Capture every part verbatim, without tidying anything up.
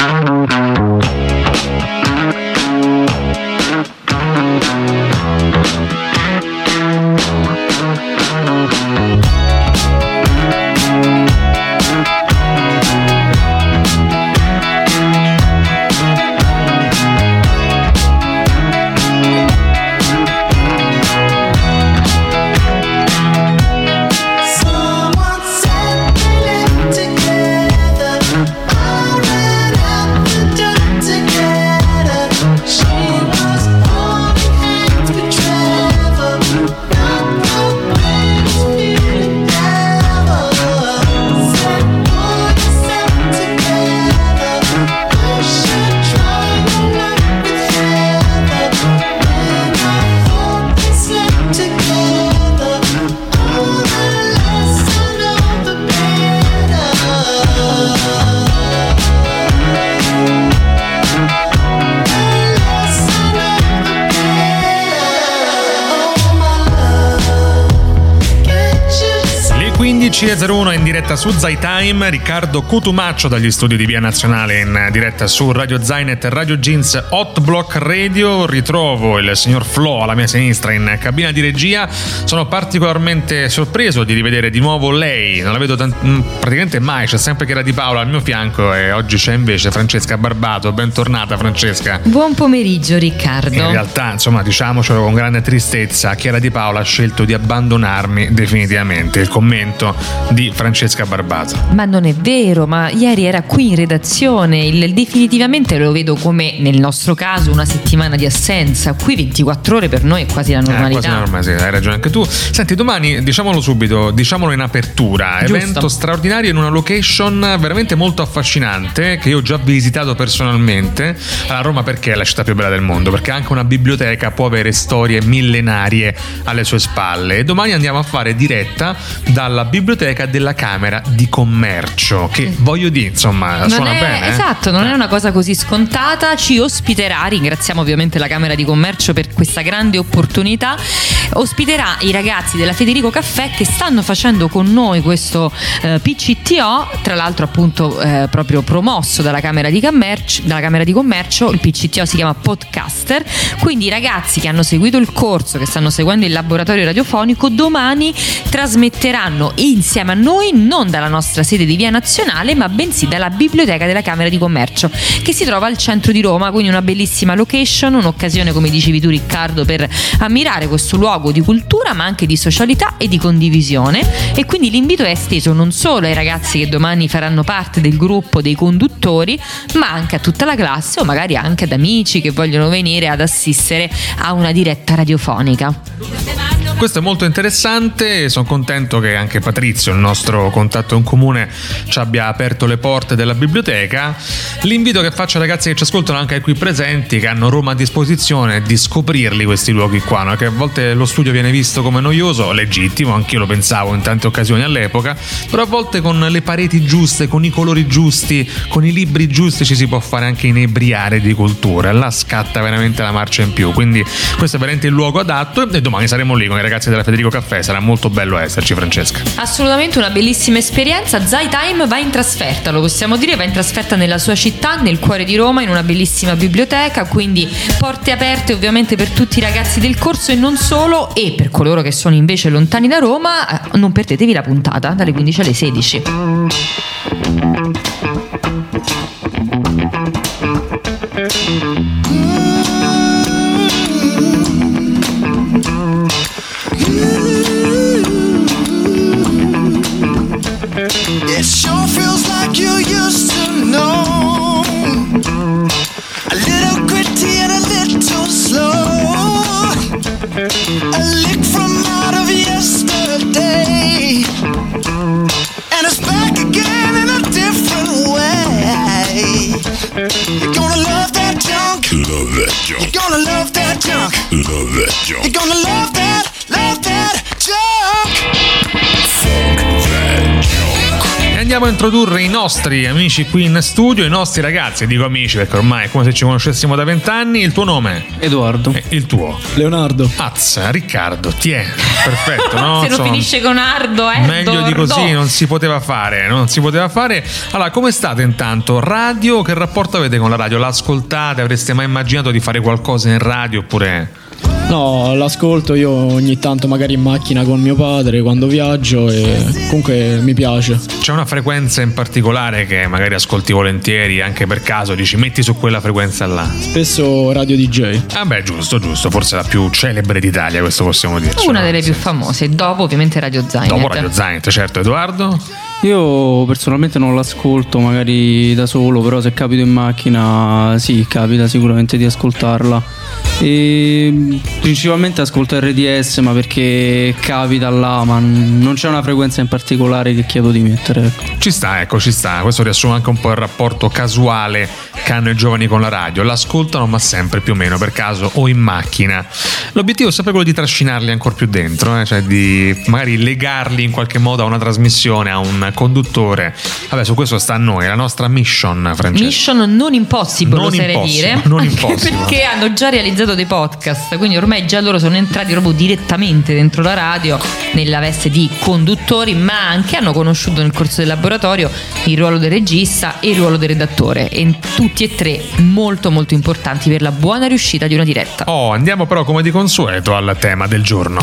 quindici e zero uno in diretta su Zai Time. Riccardo Cotumaccio dagli studi di Via Nazionale in diretta su Radio Zainet e Radio Jeans Hot Block Radio. Ritrovo il signor Flo alla mia sinistra in cabina di regia. Sono particolarmente sorpreso di rivedere di nuovo lei. Non la vedo tant- praticamente mai, c'è sempre Chiara Di Paola al mio fianco e oggi c'è invece Francesca Barbato. Bentornata Francesca. Buon pomeriggio Riccardo. In realtà, insomma, diciamocelo con grande tristezza, Chiara Di Paola ha scelto di abbandonarmi definitivamente. Il commento di Francesca Barbato. Ma non è vero, ma ieri era qui in redazione. Il definitivamente lo vedo come nel nostro caso una settimana di assenza. Qui ventiquattro ore per noi è quasi la normalità. Eh, quasi normale, sì, hai ragione anche tu. Senti, domani, diciamolo subito, diciamolo in apertura, Giusto. Evento straordinario in una location veramente molto affascinante che io ho già visitato personalmente. A Roma, perché è la città più bella del mondo? Perché anche una biblioteca può avere storie millenarie alle sue spalle. E domani andiamo a fare diretta dalla biblioteca della Camera di Commercio, che voglio dire, insomma, non suona è, bene. Esatto, eh? non è una cosa così scontata. Ci ospiterà, ringraziamo ovviamente la Camera di Commercio per questa grande opportunità. Ospiterà i ragazzi della Federico Caffè che stanno facendo con noi questo eh, P C T O, tra l'altro appunto eh, proprio promosso dalla Camera di Commercio, dalla Camera di Commercio. Il P C T O si chiama Podcaster, quindi i ragazzi che hanno seguito il corso, che stanno seguendo il laboratorio radiofonico, domani trasmetteranno insieme a noi non dalla nostra sede di Via Nazionale, ma bensì dalla biblioteca della Camera di Commercio, che si trova al centro di Roma. Quindi una bellissima location, un'occasione, come dicevi tu Riccardo, per ammirare questo luogo di cultura ma anche di socialità e di condivisione. E quindi l'invito è esteso non solo ai ragazzi che domani faranno parte del gruppo dei conduttori, ma anche a tutta la classe o magari anche ad amici che vogliono venire ad assistere a una diretta radiofonica. Questo è molto interessante e sono contento che anche Patrizio, il nostro contatto in comune, ci abbia aperto le porte della biblioteca. L'invito che faccio ai ragazzi che ci ascoltano, anche ai qui presenti, che hanno Roma a disposizione, è di scoprirli questi luoghi qua, no? Che a volte lo studio viene visto come noioso, legittimo, anch'io lo pensavo in tante occasioni all'epoca, però a volte con le pareti giuste, con i colori giusti, con i libri giusti ci si può fare anche inebriare di cultura, e là scatta veramente la marcia in più. Quindi questo è veramente il luogo adatto e domani saremo lì con i ragazzi della Federico Caffè. Sarà molto bello esserci, Francesca. Assolutamente una bellissima esperienza. Zai Time va in trasferta, lo possiamo dire, va in trasferta nella sua città, nel cuore di Roma, in una bellissima biblioteca, quindi porte aperte ovviamente per tutti i ragazzi del corso e non solo. E per coloro che sono invece lontani da Roma, non perdetevi la puntata dalle quindici alle sedici. It sure feels like you used to know. A little gritty and a little slow. A lick from out of yesterday. And it's back again in a different way. You're gonna love that junk. Love that junk. You're gonna love that junk. Love that junk. You're gonna love that, love that junk. E andiamo andiamo a introdurre i nostri amici qui in studio, i nostri ragazzi, dico amici perché ormai è come se ci conoscessimo da vent'anni. Il tuo nome? Edoardo. E il tuo? Leonardo. Azza, Riccardo, ti è perfetto, no? Se non Insomma, finisce con Ardo, eh. meglio di così non si poteva fare, non si poteva fare. Allora, come state intanto? Radio, che rapporto avete con la radio? L'ascoltate? Avreste mai immaginato di fare qualcosa in radio oppure? No, l'ascolto io ogni tanto magari in macchina con mio padre quando viaggio e comunque mi piace. C'è una frequenza in particolare che magari ascolti volentieri, anche per caso dici metti su quella frequenza là? Spesso Radio D J. Ah beh, giusto, giusto, forse la più celebre d'Italia, questo possiamo dirci. Una no? delle più famose, dopo ovviamente Radio Zanet. Dopo Radio Zanet, certo. Edoardo? Io personalmente non l'ascolto magari da solo, però se capito in macchina sì, capita sicuramente di ascoltarla. E principalmente ascolto R D S, ma perché capita là, ma non c'è una frequenza in particolare che chiedo di mettere, ecco. Ci sta, ecco, ci sta. Questo riassume anche un po' il rapporto casuale che hanno i giovani con la radio. L'ascoltano, ma sempre più o meno per caso o in macchina. L'obiettivo è sempre quello di trascinarli ancora più dentro, eh? Cioè di magari legarli in qualche modo a una trasmissione, a un conduttore. Vabbè, su questo sta a noi, la nostra mission, Francesca. Mission non impossible, non oserei impossible, dire. Non Anche impossible. perché hanno già realizzato dei podcast, quindi ormai già loro sono entrati proprio direttamente dentro la radio nella veste di conduttori, ma anche hanno conosciuto nel corso del laboratorio il ruolo del regista e il ruolo del redattore, e tutti e tre molto molto importanti per la buona riuscita di una diretta. Oh, andiamo però come di consueto al tema del giorno.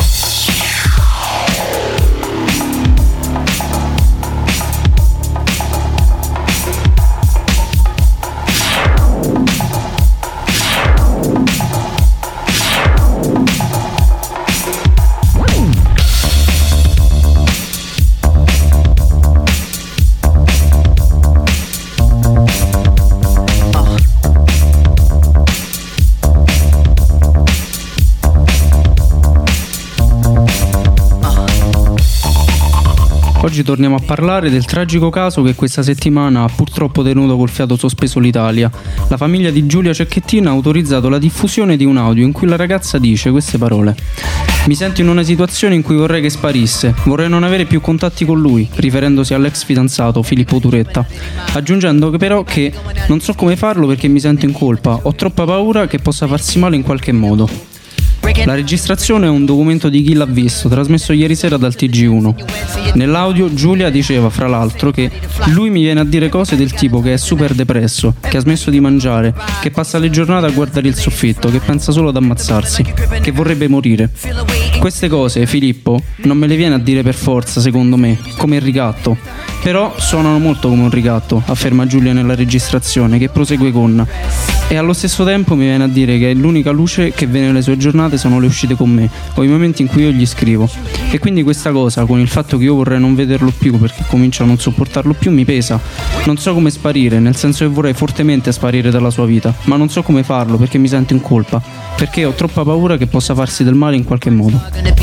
Oggi torniamo a parlare del tragico caso che questa settimana ha purtroppo tenuto col fiato sospeso l'Italia. La famiglia di Giulia Cecchettin ha autorizzato la diffusione di un audio in cui la ragazza dice queste parole: "Mi sento in una situazione in cui vorrei che sparisse, vorrei non avere più contatti con lui", riferendosi all'ex fidanzato Filippo Turetta, aggiungendo che però che "non so come farlo perché mi sento in colpa, ho troppa paura che possa farsi male in qualche modo". La registrazione è un documento di Chi l'ha visto, trasmesso ieri sera dal T G uno. Nell'audio Giulia diceva, fra l'altro, che lui mi viene a dire cose del tipo che è super depresso, che ha smesso di mangiare, che passa le giornate a guardare il soffitto, che pensa solo ad ammazzarsi, che vorrebbe morire. Queste cose Filippo non me le viene a dire per forza, secondo me, come il ricatto. Però suonano molto come un ricatto, afferma Giulia nella registrazione, che prosegue con: "E allo stesso tempo mi viene a dire che l'unica luce che vede nelle sue giornate sono le uscite con me, o i momenti in cui io gli scrivo. E quindi questa cosa, con il fatto che io vorrei non vederlo più perché comincio a non sopportarlo più, mi pesa. Non so come sparire, nel senso che vorrei fortemente sparire dalla sua vita, ma non so come farlo perché mi sento in colpa, perché ho troppa paura che possa farsi del male in qualche modo".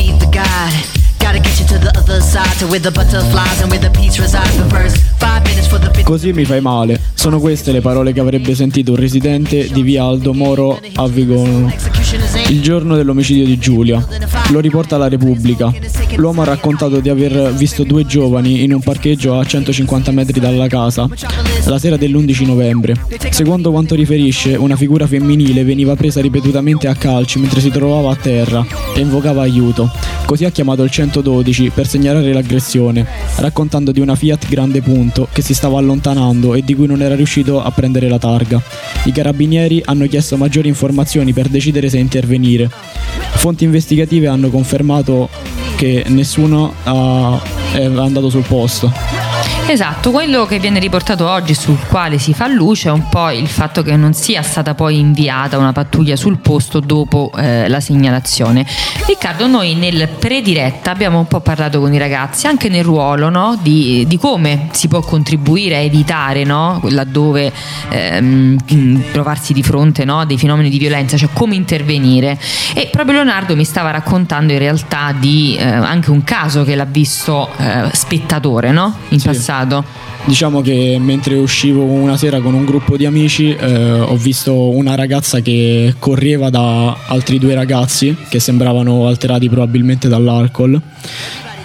Così mi fai male. Sono queste le parole che avrebbe sentito un residente di via Aldo Moro a Vigono il giorno dell'omicidio di Giulia. Lo riporta la Repubblica. L'uomo ha raccontato di aver visto due giovani in un parcheggio a centocinquanta metri dalla casa la sera dell'undici novembre. Secondo quanto riferisce, una figura femminile veniva presa ripetutamente a calci mentre si trovava a terra e invocava aiuto. Così ha chiamato il centododici per segnalare l'aggressione, raccontando di una Fiat Grande Punto che si stava allontanando e di cui non era riuscito a prendere la targa. I carabinieri hanno chiesto maggiori informazioni per decidere se intervenire. Fonti investigative hanno confermato che nessuno ha, è andato sul posto. Esatto, quello che viene riportato oggi, sul quale si fa luce, è un po' il fatto che non sia stata poi inviata una pattuglia sul posto dopo eh, la segnalazione. Riccardo, noi nel pre-diretta abbiamo un po' parlato con i ragazzi anche nel ruolo, no? di, di come si può contribuire a evitare, no? laddove ehm, trovarsi di fronte, no? dei fenomeni di violenza, cioè come intervenire. E proprio Leonardo mi stava raccontando in realtà di eh, anche un caso che l'ha visto eh, spettatore, no? in Sì. passato. Diciamo che mentre uscivo una sera con un gruppo di amici eh, ho visto una ragazza che correva da altri due ragazzi che sembravano alterati probabilmente dall'alcol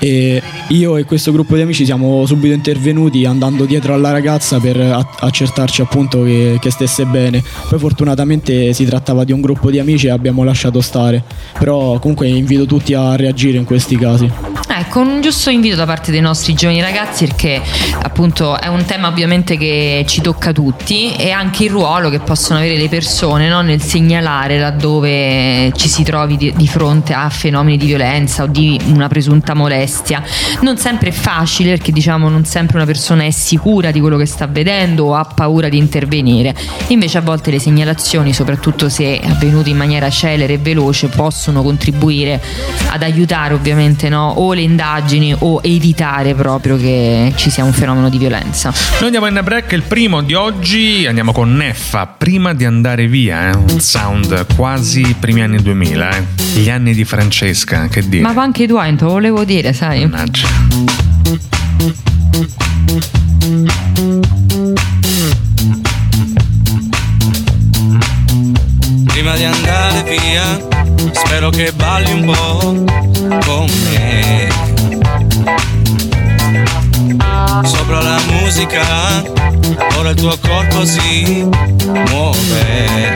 e io e questo gruppo di amici siamo subito intervenuti andando dietro alla ragazza per accertarci appunto che, che stesse bene. Poi fortunatamente si trattava di un gruppo di amici e abbiamo lasciato stare, però comunque invito tutti a reagire in questi casi. Ecco, un giusto invito da parte dei nostri giovani ragazzi, perché appunto è un tema ovviamente che ci tocca tutti, e anche il ruolo che possono avere le persone, no? Nel segnalare laddove ci si trovi di, di fronte a fenomeni di violenza o di una presunta molestia. Non sempre è facile, perché diciamo non sempre una persona è sicura di quello che sta vedendo o ha paura di intervenire. Invece a volte le segnalazioni, soprattutto se avvenute in maniera celere e veloce, possono contribuire ad aiutare ovviamente, no? O le indagini o evitare proprio che ci sia un fenomeno di violenza. Noi andiamo in break, il primo di oggi, andiamo con Neffa, Prima di andare via, eh? Un sound quasi primi anni duemila, eh? Gli anni di Francesca, che dire. Ma anche tu, te lo volevo dire, sai. Mannaggia. Prima di andare via, spero che balli un po' con me. Sopra la musica, ora il tuo corpo si muove.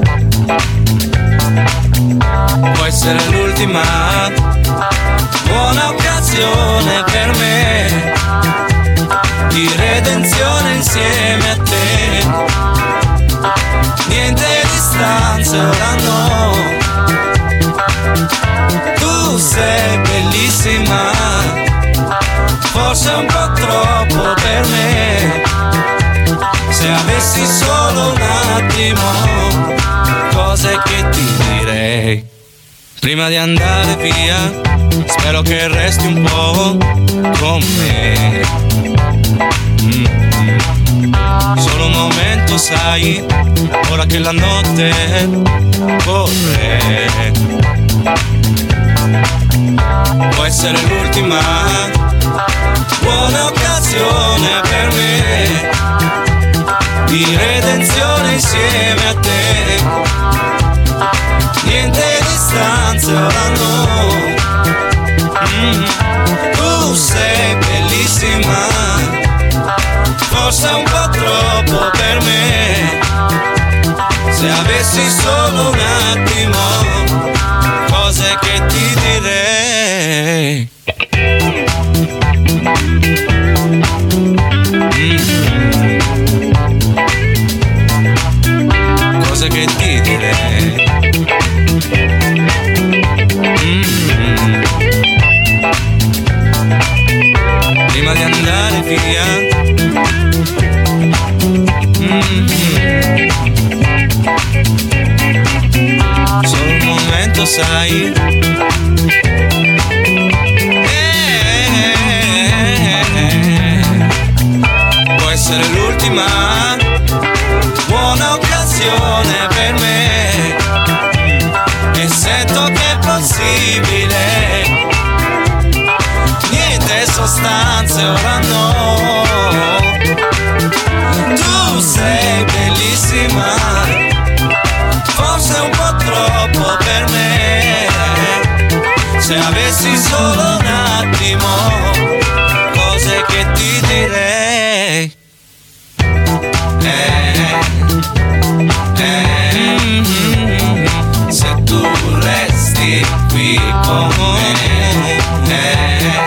Può essere l'ultima buona occasione per me di redenzione insieme a te. Niente distanze, ora no. Tu sei bellissima, forse un po' troppo per me. Se avessi solo un attimo, cose che ti direi. Prima di andare via, spero che resti un po' con me. Mm-hmm. Solo un momento, sai, ora che la notte corre. Può essere l'ultima buona occasione per me di redenzione insieme a te. Niente distanze, ora no. Mm. Tu sei bellissima, forse un po' troppo per me. Se avessi solo un attimo, cose che ti direi. Mm. Cose che ti direi. Mm. Prima di andare via. Mm. Solo un momento, sai. Può essere l'ultima buona occasione per me. E sento che è possibile. Niente sostanze, ora no. Tu sei bellissima, forse un po' troppo per me. Se avessi solo un attimo, cose che ti direi. Eh, eh, mm-hmm. Se tu resti qui con me, eh,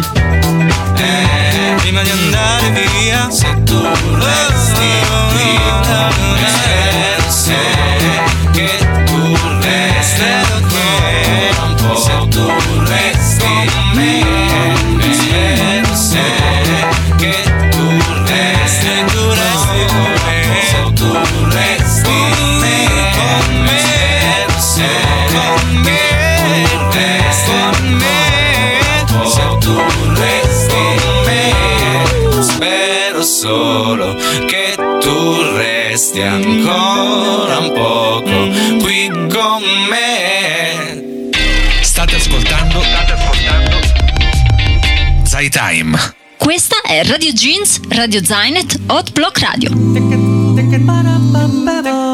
eh, prima di andare via. Se tu resti qui con me, spero se che tu resti ancora un po'. Se tu resti con me, spero se che tu resti, tu resti con me. Se tu resti con me, spero se con me, resti con me. Se tu resti con me, spero solo che tu resti ancora un poco qui con me. State ascoltando, state ascoltando Zai Time. Questa è Radio Jeans, Radio Zainet, Hot Block Radio.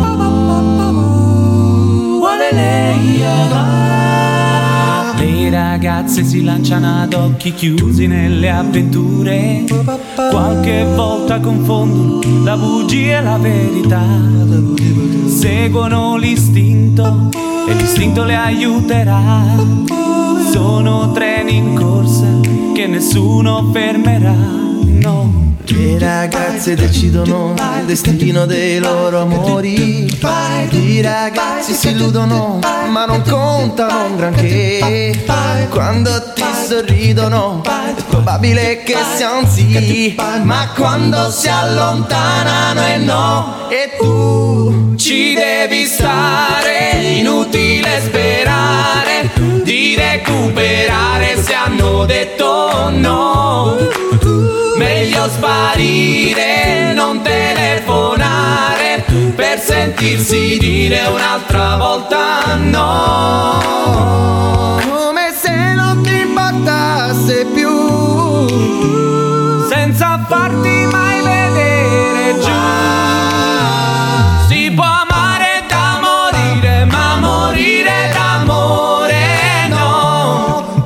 Late I ragazze si lanciano ad occhi chiusi nelle avventure, qualche volta confondono la bugia e la verità, seguono l'istinto e l'istinto le aiuterà. Sono treni in corsa che nessuno fermerà, no. Le ragazze decidono il destino dei loro amori, i ragazzi si illudono ma non contano un granché. Quando ti sorridono è probabile che sia un sì, ma quando si allontanano è no. E tu ci devi stare, inutile sperare di recuperare se hanno detto no. Meglio sparire, non telefonare per sentirsi dire un'altra volta no. Come se non ti importasse più, senza farti mai vedere giù. Si può amare da morire, ma morire d'amore no.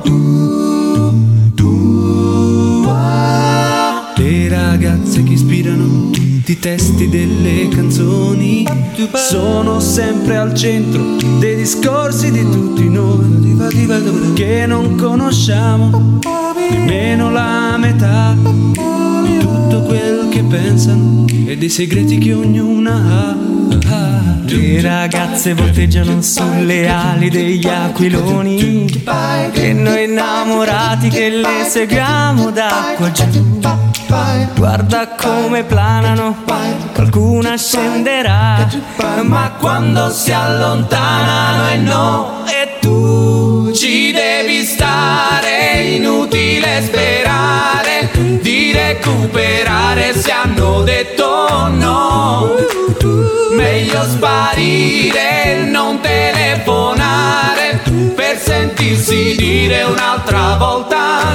Le ragazze che ispirano i testi delle canzoni sono sempre al centro dei discorsi di tutti noi, che non conosciamo nemmeno la metà di tutto quel che pensano e dei segreti che ognuna ha. Le ragazze volteggiano sulle ali degli aquiloni e noi innamorati che le seguiamo da qua giù. Guarda come planano, qualcuna scenderà, ma quando si allontanano è no. E tu ci devi stare, inutile sperare di recuperare se hanno detto no. Meglio sparire, non telefonare per sentirsi dire un'altra volta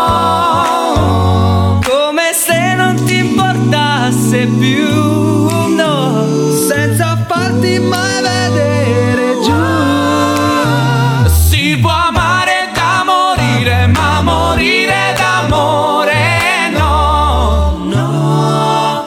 no. Come se non ti importasse più, no, senza farti mai vedere giù. Si può amare da morire, ma morire d'amore no, no.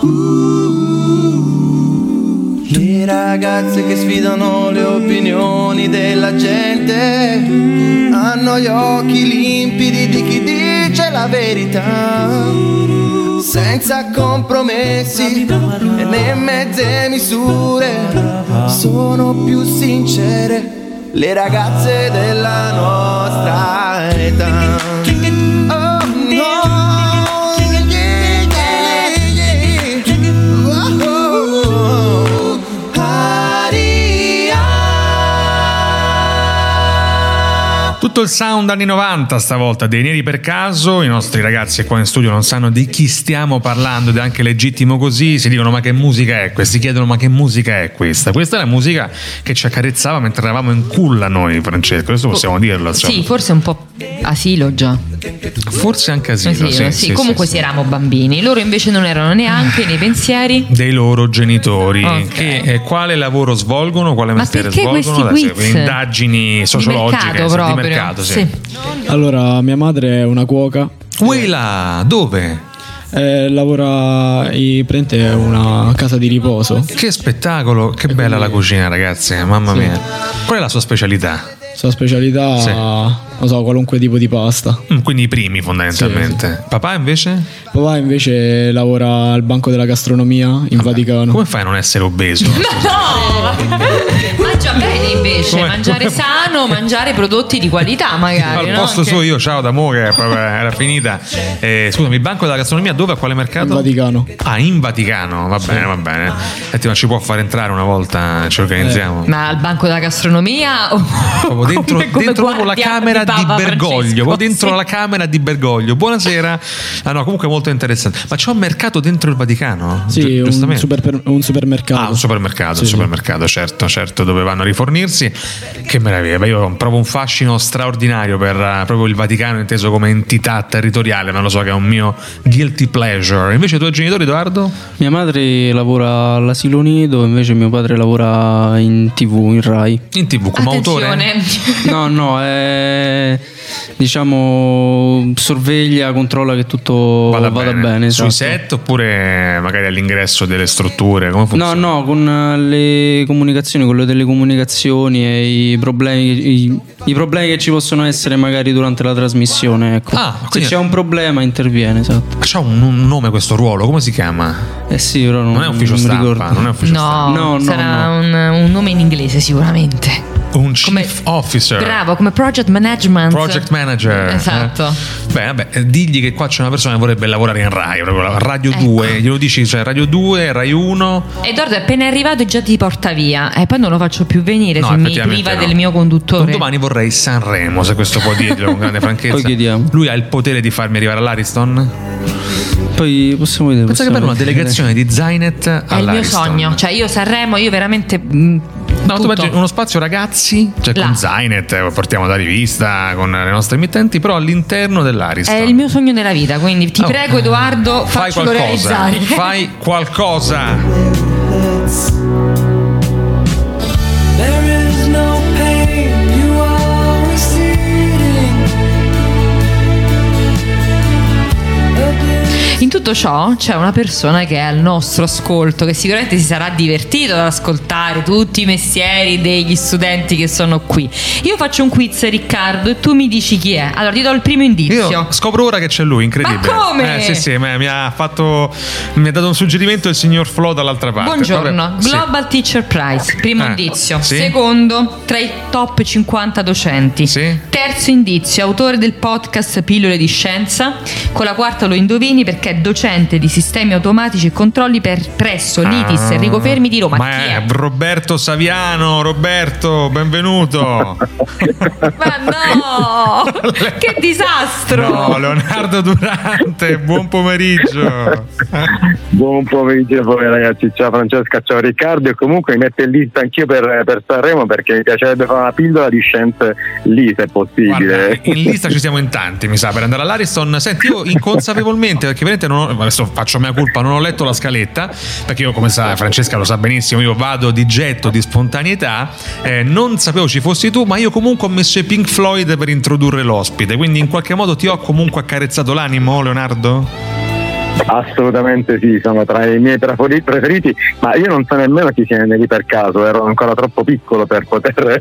uh. Le ragazze che sfidano le opinioni della gente hanno gli occhi limpidi di chi dice la verità, senza compromessi e né mezze misure. Sono più sincere le ragazze della nostra età. Oh no, yeah, yeah, yeah. Oh, oh, oh. Aria. Tutto il sound anni novanta stavolta dei Neri per caso. I nostri ragazzi qua in studio non sanno di chi stiamo parlando ed è anche legittimo così. Si dicono ma che musica è questa? Si chiedono ma che musica è questa? Questa è la musica che ci accarezzava mentre eravamo in culla noi, Francesco, questo possiamo dirlo, insomma. Sì, forse un po' asilo già. Forse anche asilo, asilo sì, sì, sì, comunque sì, sì, eravamo bambini. Loro invece non erano neanche nei pensieri dei loro genitori. Okay. Che, eh, quale lavoro svolgono? Quale Ma mestiere perché svolgono? questi Adesso, quiz? indagini sociologiche di mercato, sì, proprio. di mercato, sì. Sì. Allora, mia madre è una cuoca. Quella, dove? Eh, lavora in prende una casa di riposo. Che spettacolo, che bella la cucina, ragazzi, mamma Sì. mia. Qual è la sua specialità? Sua specialità, Sì. non so, qualunque tipo di pasta. Mm, quindi i primi fondamentalmente. Papà invece? Papà invece lavora al banco della gastronomia in Vaticano. Come fai a non essere obeso? No! Mangia bene invece, Come- mangiare come- sano, mangiare prodotti di qualità magari. Al no? posto Anche- suo io, ciao d'amore, proprio era finita. Eh, scusami, il banco della gastronomia dove? A quale mercato? In Vaticano. Ah, in Vaticano, va bene, va bene. Senti, ma ci può far entrare una volta, ci organizziamo. Ma al banco della gastronomia o Proprio dentro, come- come dentro proprio la guardia camera di, Papa Bergoglio, Francesco, proprio dentro sì. la camera di Bergoglio. Buonasera. Ah no, comunque molto interessante. Ma c'è un mercato dentro il Vaticano? Sì, Gi- un, giustamente. super, un supermercato. Ah, un supermercato, Sì, un sì. supermercato, certo, certo, dove vanno a rifornirsi. Che meraviglia, beh, io provo un fascino straordinario per uh, proprio il Vaticano inteso come entità territoriale, non lo so, che è un mio guilty pleasure. Invece i tuoi genitori, Edoardo? Mia madre lavora all'asilo nido, invece mio padre lavora in tivù, in Rai. In tv come autore? Attenzione. No, no, è e diciamo sorveglia, controlla che tutto vada, vada bene, bene sui esatto. set oppure magari all'ingresso delle strutture, come funziona? No, no, con le comunicazioni, con le telecomunicazioni e i problemi, i, i problemi che ci possono essere magari durante la trasmissione, ecco. Ah, se quindi c'è un problema interviene, esatto. C'ha un, un nome questo ruolo, come si chiama? Eh sì, però non, non è ufficio non stampa, ricordo. non è ufficio No, stampa. No, no, sarà no. Un, un nome in inglese sicuramente. Un chief Come- officer. Bravo, come project management. Project manager. Esatto. Eh. Beh, vabbè, eh, digli che qua c'è una persona che vorrebbe lavorare in Rai, proprio Radio Ecco. due, glielo dici, cioè Radio due, Rai uno. Edoardo è appena arrivato e già ti porta via. E poi non lo faccio più venire No, se mi effettivamente priva no. del mio conduttore. Un domani vorrei Sanremo, se questo può dirlo con grande franchezza. Poi chiediamo. Lui ha il potere di farmi arrivare all'Ariston? Poi possiamo vedere. Pensa che possiamo bello una vedere. delegazione di Zainet all'Ariston. È il mio sogno. Cioè io Sanremo, io veramente mh, No, tu tutto. immagini uno spazio ragazzi, cioè Là. con Zainet, eh, portiamo la rivista con le nostre emittenti, però all'interno dell'Ariston. È il mio sogno nella vita, quindi ti Oh. prego Edoardo, Fai faccelo qualcosa. realizzare. Fai qualcosa. There is no pain, you are receding. In tutto ciò c'è una persona che è al nostro ascolto, che sicuramente si sarà divertito ad ascoltare tutti i mestieri degli studenti che sono qui. Io faccio un quiz, Riccardo, e tu mi dici chi è. Allora ti do il primo indizio. Io scopro ora che c'è lui, incredibile. Ma come? Eh sì, sì, mi mi ha fatto mi ha dato un suggerimento il signor Flo dall'altra parte. Buongiorno, Vabbè, sì. Global Teacher Prize, primo Eh, indizio. sì. Secondo, tra i top cinquanta docenti. Sì. Terzo indizio, autore del podcast Pillole di Scienza. Con la quarta lo indovini perché è docente di sistemi automatici e controlli per, presso l'I T I S Enrico Fermi di Roma. Ma Chi è è? Roberto Saviano. Roberto, benvenuto. Ma no! Che disastro! No, Leonardo Durante, buon pomeriggio. Buon pomeriggio a voi ragazzi, ciao Francesca, ciao Riccardo, e comunque mi metto in lista anch'io per, per Sanremo perché mi piacerebbe fare una pillola di scienze lì se possibile. Guarda, in lista ci siamo in tanti, mi sa, per andare all'Ariston. Senti, io inconsapevolmente, perché veramente non ho, adesso faccio mia colpa, non ho letto la scaletta, perché io, come sa, Francesca lo sa benissimo, io vado di getto, di spontaneità, eh, non sapevo ci fossi tu, ma io comunque ho messo i Pink Floyd per introdurre l'ospite, quindi in qualche modo ti ho comunque accarezzato l'animo, Leonardo? Assolutamente sì, sono tra i miei preferi- preferiti, ma io non so nemmeno chi sia lì per caso, ero ancora troppo piccolo per poter...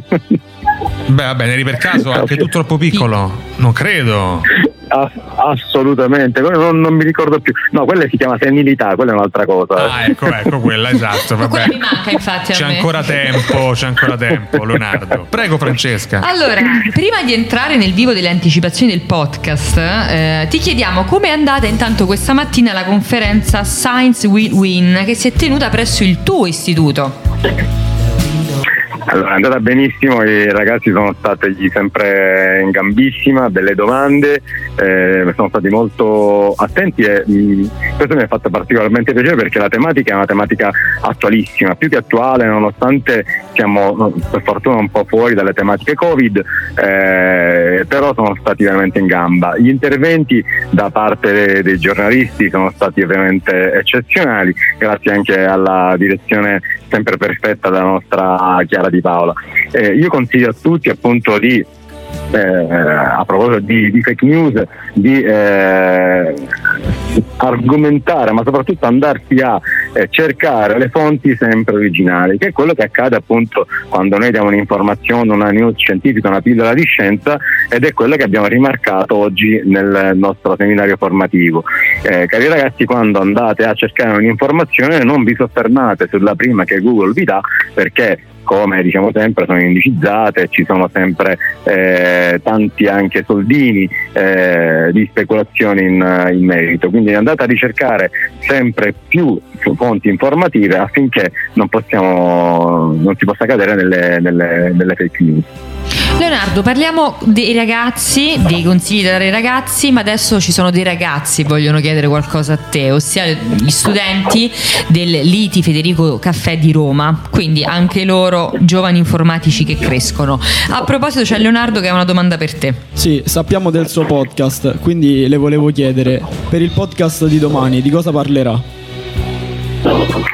Beh, vabbè, eri per caso anche tu troppo piccolo? Non credo. Ass- assolutamente, quello non, non mi ricordo più. No, quella si chiama senilità, quella è un'altra cosa. Ah, ecco, ecco quella, esatto. Ma quella Vabbè. mi manca infatti a C'è me. ancora tempo, c'è ancora tempo, Leonardo. Prego, Francesca. Allora, prima di entrare nel vivo delle anticipazioni del podcast, eh, ti chiediamo come è andata intanto questa mattina la conferenza Science Will Win che si è tenuta presso il tuo istituto. Allora, è andata benissimo, i ragazzi sono stati sempre in gambissima, belle domande, eh, sono stati molto attenti e mh, questo mi ha fatto particolarmente piacere perché la tematica è una tematica attualissima, più che attuale, nonostante siamo per fortuna un po' fuori dalle tematiche Covid, eh, però sono stati veramente in gamba. Gli interventi da parte dei, dei giornalisti sono stati ovviamente eccezionali, grazie anche alla direzione sempre perfetta della nostra Chiara Di Paola. Eh, io consiglio a tutti appunto di eh, a proposito di, di fake news di eh, argomentare, ma soprattutto andarsi a eh, cercare le fonti sempre originali, che è quello che accade appunto quando noi diamo un'informazione, una news scientifica, una pillola di scienza, ed è quello che abbiamo rimarcato oggi nel nostro seminario formativo. Eh, cari ragazzi, quando andate a cercare un'informazione non vi soffermate sulla prima che Google vi dà, perché come diciamo sempre sono indicizzate, ci sono sempre eh, tanti anche soldini eh, di speculazioni in, in merito, quindi andate a ricercare sempre più fonti informative affinché non possiamo non si possa cadere nelle, nelle, nelle fake news. Leonardo, parliamo dei ragazzi, dei consigli da dare ai ragazzi, ma adesso ci sono dei ragazzi che vogliono chiedere qualcosa a te, ossia gli studenti del L'I T I Federico Caffè di Roma, quindi anche loro giovani informatici che crescono. A proposito c'è Leonardo che ha una domanda per te. Sì, sappiamo del suo podcast, quindi le volevo chiedere, per il podcast di domani di cosa parlerà?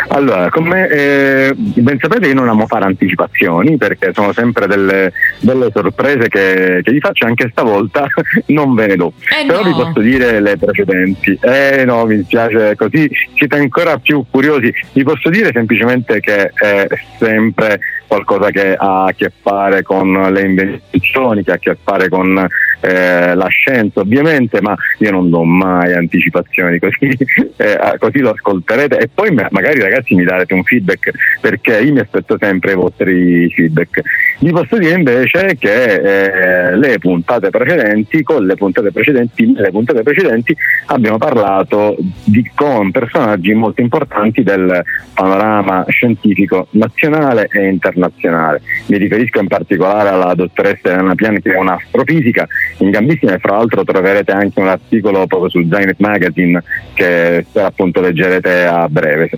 Allora, come eh, ben sapete, io non amo fare anticipazioni perché sono sempre delle, delle sorprese che, che vi faccio. Anche stavolta non ve ne do, eh però no. vi posso dire le precedenti. Eh no, mi spiace, così siete ancora più curiosi. Vi posso dire semplicemente che è sempre qualcosa che ha a che fare con le invenzioni, che ha a che fare con eh, la scienza ovviamente, ma io non do mai anticipazioni, così, eh, così lo ascolterete e poi magari ragazzi mi darete un feedback, perché io mi aspetto sempre i vostri feedback. Vi posso dire invece che eh, le puntate precedenti, con le puntate precedenti, le puntate precedenti abbiamo parlato di, con personaggi molto importanti del panorama scientifico nazionale e internazionale. Mi riferisco in particolare alla dottoressa Elena Piani, che è un'astrofisica in gambissima, e fra l'altro troverete anche un articolo proprio su Zainet Magazine che appunto leggerete a breve.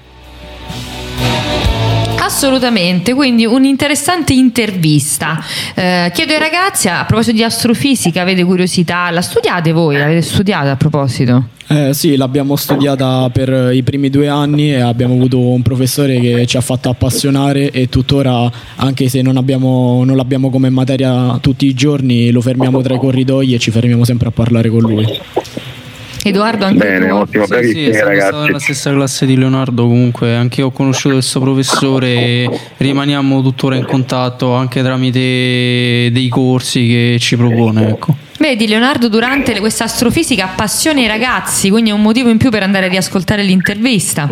Assolutamente, quindi un'interessante intervista. Eh, chiedo ai ragazzi, a proposito di astrofisica, avete curiosità? La studiate voi? L'avete studiata a proposito? Eh, sì, l'abbiamo studiata per i primi due anni e abbiamo avuto un professore che ci ha fatto appassionare, e tuttora, anche se non, abbiamo, non l'abbiamo come materia tutti i giorni, lo fermiamo tra i corridoi e ci fermiamo sempre a parlare con lui. Edoardo, anche bene, tu? ottimo, sì, sì, ragazzi. Stavo nella stessa classe di Leonardo, comunque anche io ho conosciuto questo professore e rimaniamo tuttora in contatto anche tramite dei corsi che ci propone, ecco. Vedi, Leonardo durante questa astrofisica appassiona i ragazzi, quindi è un motivo in più per andare a riascoltare l'intervista.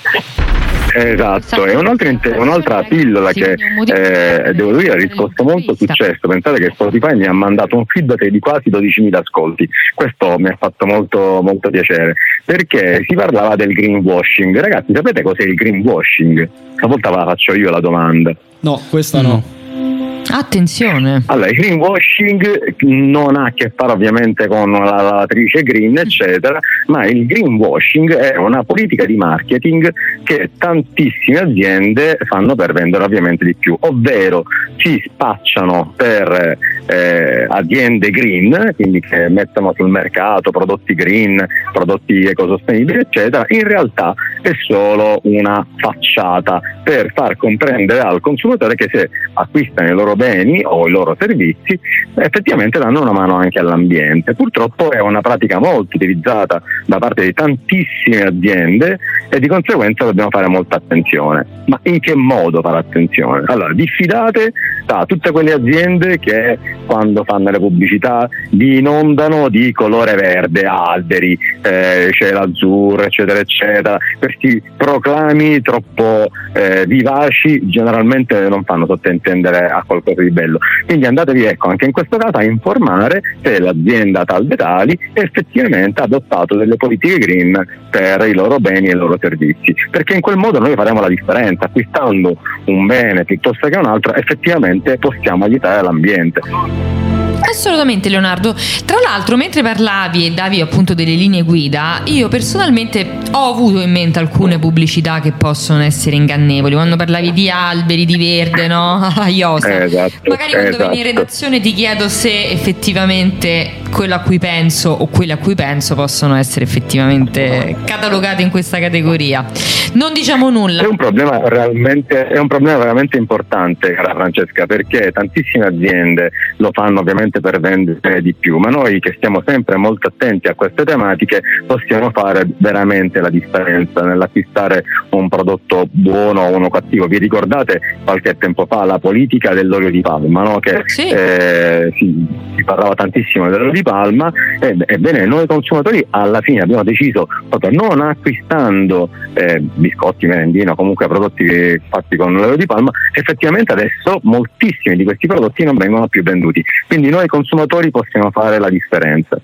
Esatto, e un'altra, un'altra pillola che eh, devo dire ha riscosso molto successo. Pensate che Spotify mi ha mandato un feedback di quasi dodicimila ascolti. Questo mi ha fatto molto, molto piacere, perché si parlava del greenwashing. Ragazzi, sapete cos'è il greenwashing? Stavolta ve la faccio io la domanda. No, questa no, no. Attenzione. Allora, il greenwashing non ha a che fare ovviamente con la lavatrice green eccetera, ma il greenwashing è una politica di marketing che tantissime aziende fanno per vendere ovviamente di più, ovvero si spacciano per eh, aziende green, quindi che mettono sul mercato prodotti green, prodotti ecosostenibili eccetera. In realtà è solo una facciata per far comprendere al consumatore che se acquistano i loro beni o i loro servizi effettivamente danno una mano anche all'ambiente. Purtroppo è una pratica molto utilizzata da parte di tantissime aziende e di conseguenza dobbiamo fare molta attenzione. Ma in che modo fare attenzione? Allora, diffidate da tutte quelle aziende che quando fanno le pubblicità vi inondano di colore verde, alberi, eh, cielo azzurro eccetera eccetera. Questi proclami troppo eh, vivaci generalmente non fanno sottintendere a qualcosa di bello, quindi andatevi, ecco, anche in questo caso a informare se l'azienda tal dei tali effettivamente ha adottato delle politiche green per i loro beni e i loro servizi, perché in quel modo noi faremo la differenza. Acquistando un bene piuttosto che un altro effettivamente possiamo aiutare l'ambiente. Assolutamente, Leonardo. Tra l'altro, mentre parlavi e davi appunto delle linee guida, io personalmente ho avuto in mente alcune pubblicità che possono essere ingannevoli. Quando parlavi di alberi, di verde, no? A Iosa. Esatto, magari quando esatto. vieni in redazione ti chiedo se effettivamente quello a cui penso o quelle a cui penso possono essere effettivamente catalogate in questa categoria. Non diciamo nulla. È un problema realmente, è un problema veramente importante, cara Francesca, perché tantissime aziende lo fanno ovviamente per vendere di più, ma noi che stiamo sempre molto attenti a queste tematiche possiamo fare veramente la differenza nell'acquistare un prodotto buono o uno cattivo. Vi ricordate qualche tempo fa la politica dell'olio di palma, no? Che sì. eh, si, si parlava tantissimo dell'olio di palma, e, ebbene noi consumatori alla fine abbiamo deciso, proprio non acquistando eh, biscotti, merendino, comunque prodotti fatti con l'olio di palma, effettivamente adesso moltissimi di questi prodotti non vengono più venduti, quindi noi consumatori possiamo fare la differenza.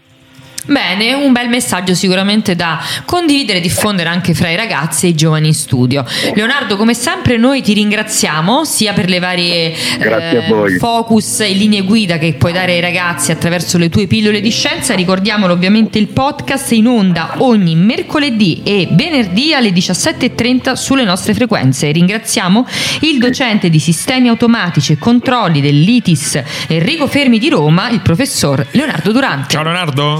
Bene, un bel messaggio sicuramente da condividere e diffondere anche fra i ragazzi e i giovani in studio. Leonardo, come sempre noi ti ringraziamo sia per le varie eh, focus e linee guida che puoi dare ai ragazzi attraverso le tue pillole di scienza. Ricordiamolo, ovviamente il podcast è in onda ogni mercoledì e venerdì alle diciassette e trenta sulle nostre frequenze. Ringraziamo il docente di sistemi automatici e controlli dell'I T I S Enrico Fermi di Roma, il professor Leonardo Durante. Ciao Leonardo.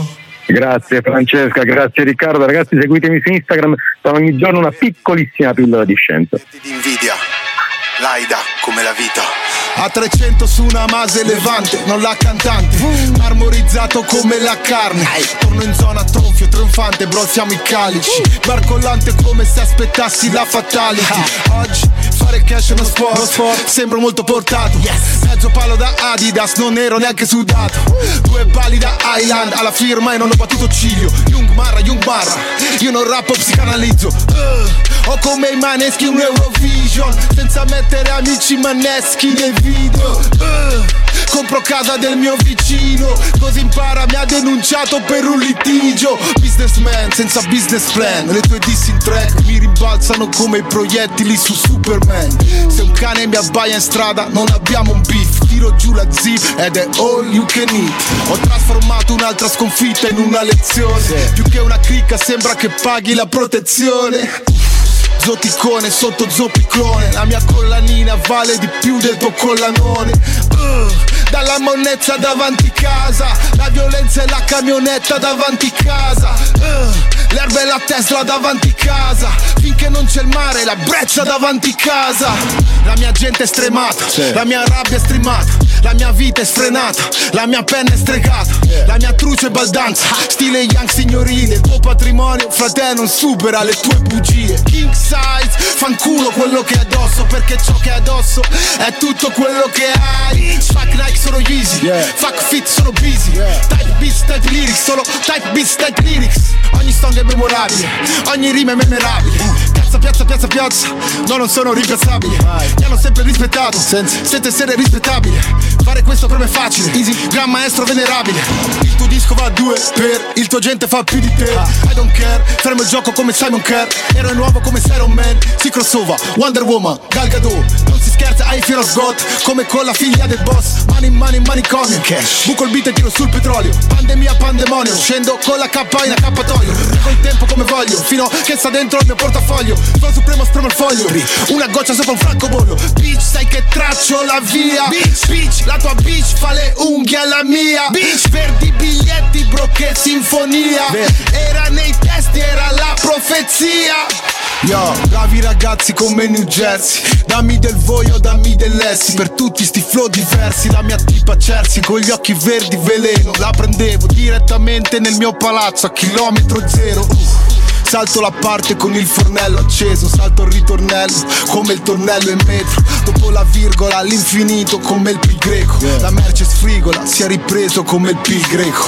Grazie Francesca, grazie Riccardo. Ragazzi, seguitemi su Instagram, sono ogni giorno una piccolissima pillola di scienza. Di invidia, laida come la vita. A trecento su una base levante, non la cantante, marmorizzato come la carne. Torno in zona tronfio, trionfante, brozziamo i calici. Barcollante come se aspettassi la fatality. Oggi fare cash è uno sport, sembro molto portato. Mezzo palo da Adidas, non ero neanche sudato. Due pali da Highland, alla firma e non ho battuto ciglio. Young Marra, Young Marra, io non rappo, psicanalizzo. uh, Ho come i maneschi un Eurovision, senza mettere amici maneschi nei video. uh, Compro casa del mio vicino, così impara, mi ha denunciato per un litigio. Businessman senza business plan, le tue dissing track mi rimbalzano come i proiettili su Superman. Se un cane mi abbaia in strada non abbiamo un beef, tiro giù la zip ed è all you can eat. Ho trasformato un'altra sconfitta in una lezione, più che una cricca sembra che paghi la protezione. Zoticone sotto zoppiclone, la mia collanina vale di più del tuo collanone. uh, Dalla monnezza davanti casa, la violenza e la camionetta davanti casa. uh, L'erba e la Tesla davanti casa, finché non c'è il mare, la breccia davanti casa. La mia gente è stremata, sì. La mia rabbia è streamata, la mia vita è sfrenata, la mia penna è stregata, yeah. La mia truce è baldanza, stile young signorile. Il tuo patrimonio, frate, non supera le tue bugie. King size, fanculo quello che è addosso, perché ciò che è addosso è tutto quello che hai. Fuck Nike sono Yeezy, yeah. Fuck fit sono busy, yeah. Type beats, type lyrics, solo type beats, type lyrics. Ogni song è memorabile, ogni rima è memorabile. Piazza, piazza, piazza, piazza, no, non sono rimpiazzabile. Mi hanno sempre rispettato, senza essere rispettabile. Fare questo per me è facile, easy, gran maestro venerabile. Il tuo disco va a due per, il tuo gente fa più di te. I don't care, fermo il gioco come Simon Kerr. Ero nuovo come Iron Man, si crossover, Wonder Woman, Gal Gadot. Non si scherza, hai Fear of God, come con la figlia del boss. Money, money, manicomio, cash. Buco il beat e tiro sul petrolio. Pandemia, pandemonio, scendo con la K in accappatoio. Col tempo come voglio, fino che sta dentro il mio portafoglio. Sono supremo, spremo il foglio, una goccia sopra un francobollo. Bitch, sai che traccio la via. Bitch, bitch, la tua bitch fa le unghie alla mia. Bitch, verdi biglietti, bro, che sinfonia. Era nei testi, era la profezia. Yo, bravi ragazzi come New Jersey, dammi del voio, dammi dell'essi. Per tutti sti flow diversi, la mia tipa Chelsea con gli occhi verdi veleno. La prendevo direttamente nel mio palazzo a chilometro zero. uh. Salto la parte con il fornello acceso, salto il ritornello come il tornello in metro. Dopo la virgola all'infinito come il pi greco. La merce sfrigola, si è ripreso come il pi greco.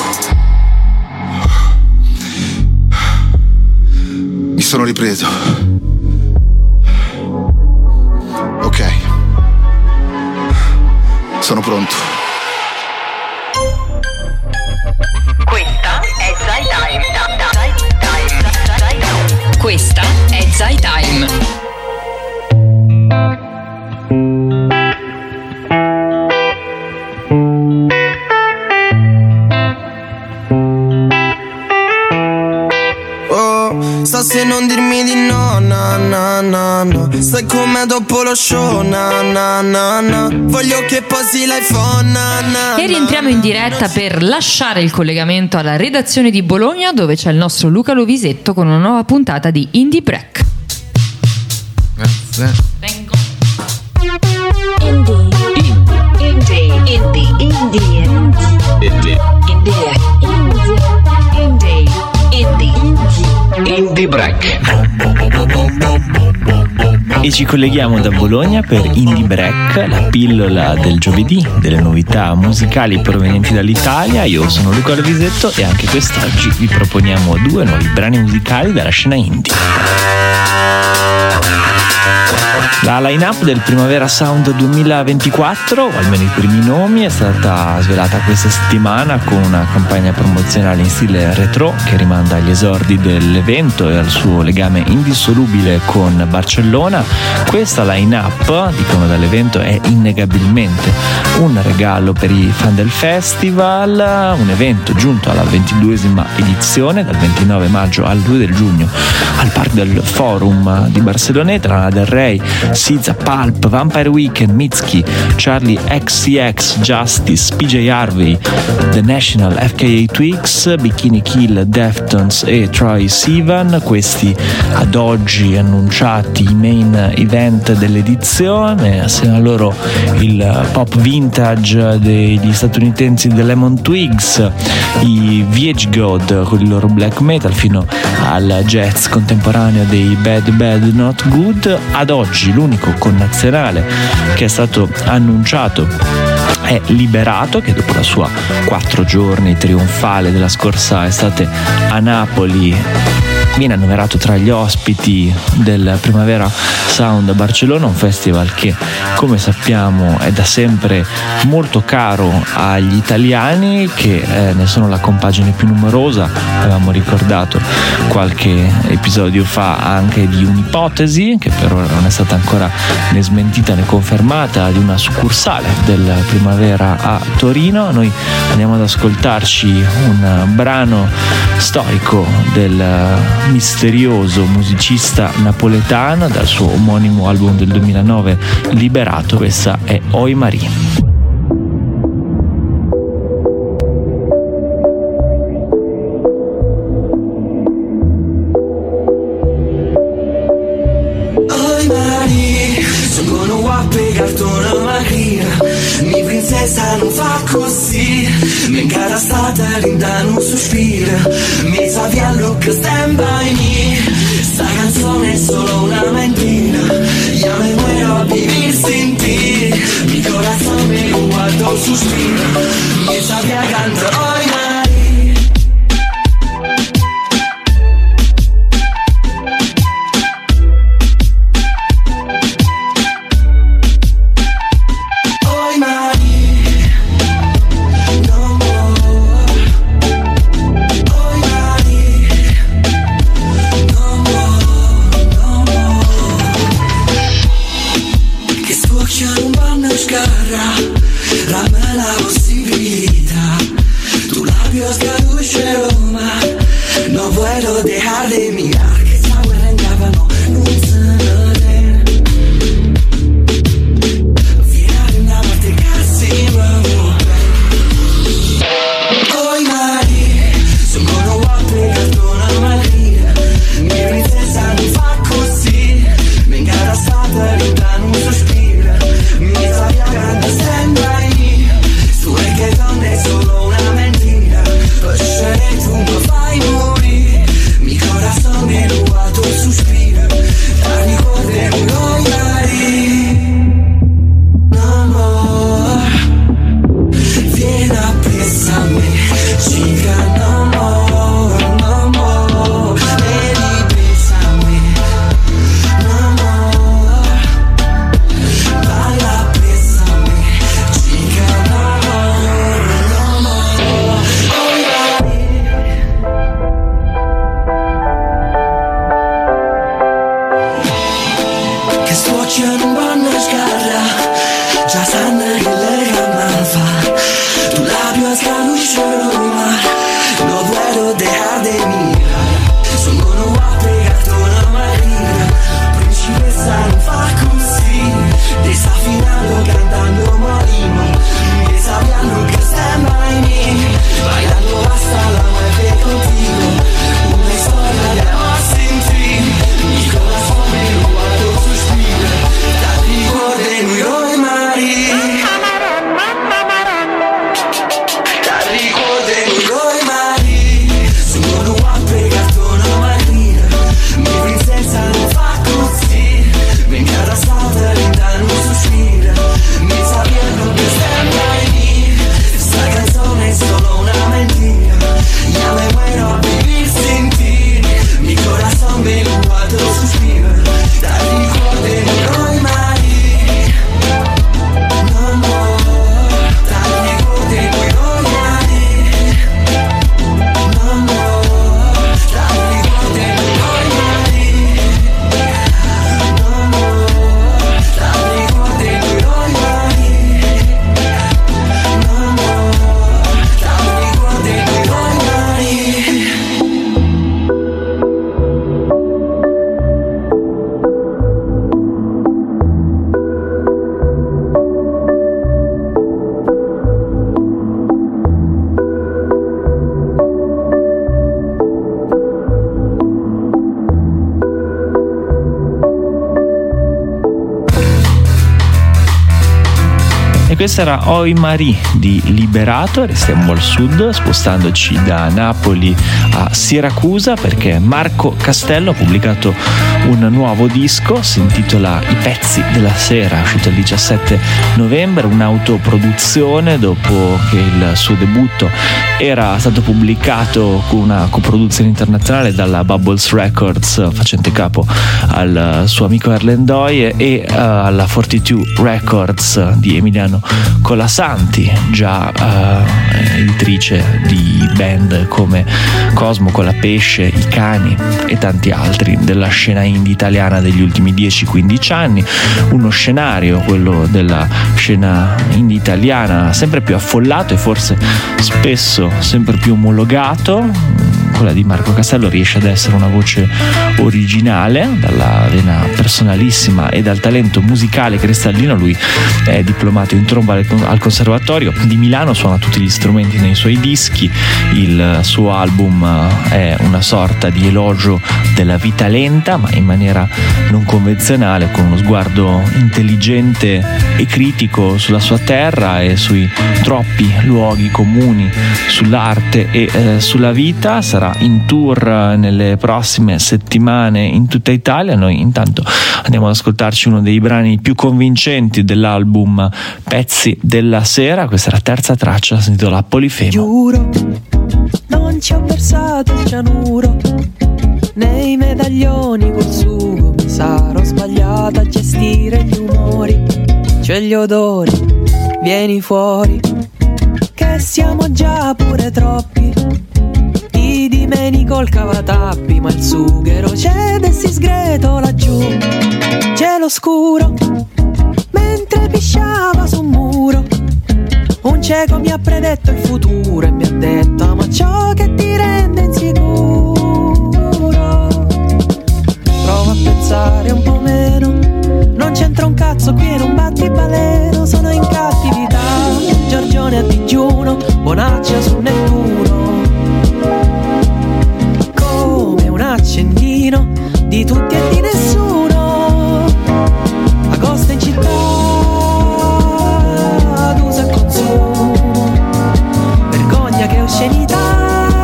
Mi sono ripreso. Ok. Sono pronto. Questa è Zai Time. Questa è Zai Time. Sa se non dirmi di no, na na na na. Sai com'è dopo lo show, na na na na. Voglio che posi l'iPhone, na na. E rientriamo in diretta per lasciare il collegamento alla redazione di Bologna, dove c'è il nostro Luca Lovisetto con una nuova puntata di Indie Break. Grazie. Vengo. Indie. Indie. Indie. Indie. Indie. Indie. Indie. Indie Break. E ci colleghiamo da Bologna per Indie Break, la pillola del giovedì delle novità musicali provenienti dall'Italia. Io sono Luca Lovisetto e anche quest'oggi vi proponiamo due nuovi brani musicali dalla scena indie. La line-up del Primavera Sound duemilaventiquattro, o almeno i primi nomi, è stata svelata questa settimana con una campagna promozionale in stile retro che rimanda agli esordi dell'evento e al suo legame indissolubile con Barcellona. Questa line-up, dicono dall'evento, è innegabilmente un regalo per i fan del festival, un evento giunto alla ventiduesima edizione dal ventinove maggio al due del giugno al Parc del Forum di Barceloneta. Lana Del Rey, S Z A, Pulp, Vampire Weekend, Mitski, Charlie X C X, Justice, P J Harvey, The National, F K A Twigs, Bikini Kill, Deftones e Troye Sivan. Questi ad oggi annunciati i main event dell'edizione. Assieme a loro il pop vintage degli statunitensi The Lemon Twigs, i V H God con il loro black metal, fino al jazz contemporaneo dei Bad Bad Not Good. Ad oggi l'unico connazionale che è stato annunciato è Liberato, che dopo la sua quattro giorni trionfale della scorsa estate a Napoli viene annoverato tra gli ospiti del Primavera Sound a Barcellona, un festival che, come sappiamo, è da sempre molto caro agli italiani, che eh, ne sono la compagine più numerosa. Avevamo ricordato qualche episodio fa anche di un'ipotesi, che però non è stata ancora né smentita né confermata, di una succursale del Primavera a Torino. Noi andiamo ad ascoltarci un brano storico del misterioso musicista napoletano dal suo omonimo album del duemilanove Liberato. Questa è Oi Marie. Non fa così, mi cara stata linda non sospira, mi sa via look stand by me, sta canzone è solo una mentira, ya me muero a vivir sin ti, mi corazón me guardo suspira, mi sa via canta hoy Marie. Hoy Marie. Dame la posibilidad, tu labio scaduce Roma, no puedo dejar de mirar, que esa guerra en Gabano no se den. Fiera de una parte casi bravo. Hoy Marie, sono guape cartona Maria, mi princesa non fa così, mi ingara stata linda non sospira, mi sabia grande sembra. Tu è che donne è solo una mentira, lascerei tu ma fai morire, mi corazón me lo guardo suspira, la ricorderò noi Marie. No more, vieni appresso a me, chica, no more, no more, vieni appresso a me, no more, vai appresso a me, chica, no non vanno a sgarra, già sanno che lei non fa, tu labio scaduce Roma, no puedo dejar de mirar, sono guape cartona Maria, principessa non fa così, desafinando cantando molino, che sabiano che stand by me, bailando hasta la muerte contigo, una storia de amor sin fin, mi corazón me lo guardo suspira. Ricordermi Roy Marie, ti ricordo E questa era Oi Marie di Liberato. Restiamo al sud, spostandoci da Napoli a Siracusa, perché Marco Castello ha pubblicato un nuovo disco, si intitola I pezzi della sera, uscito il diciassette novembre, un'autoproduzione dopo che il suo debutto era stato pubblicato con una coproduzione internazionale dalla Bubbles Records, facente capo al suo amico Erlendoy, e uh, alla fortitudo Records di Emiliano Colasanti, già uh, editrice di band come Cosmo, Colapesce, I Cani e tanti altri della scena indie italiana degli ultimi dieci quindici anni. Uno scenario, quello della scena indie italiana, sempre più affollato e forse spesso sempre più omologato. Quella di Marco Castello riesce ad essere una voce originale, dalla vena personalissima e dal talento musicale cristallino. Lui è diplomato in tromba al Conservatorio di Milano, suona tutti gli strumenti nei suoi dischi. Il suo album è una sorta di elogio della vita lenta, ma in maniera non convenzionale, con uno sguardo intelligente e critico sulla sua terra e sui troppi luoghi comuni, sull'arte e eh, sulla vita. Sarà in tour nelle prossime settimane in tutta Italia. Noi intanto andiamo ad ascoltarci uno dei brani più convincenti dell'album Pezzi della sera. Questa è la terza traccia, si intitola Polifemo. Giuro, non ci ho versato il cianuro nei medaglioni col sugo, mi sarò sbagliata a gestire gli umori, cioè gli odori. Vieni fuori che siamo già pure troppi, ti dimentico il cavatappi, ma il sughero cede e si sgreto laggiù. Cielo scuro mentre pisciava su un muro, un cieco mi ha predetto il futuro e mi ha detto ama ciò che ti rende insicuro. Prova a pensare un po' meno, non c'entra un cazzo qui in un battibaleno. Sono in cattività, Giorgione a digiuno, Bonaccia su Nettuno, come un accendino di tutti e di nessuno. Agosto in città, d'uso e consumo, vergogna che oscenità,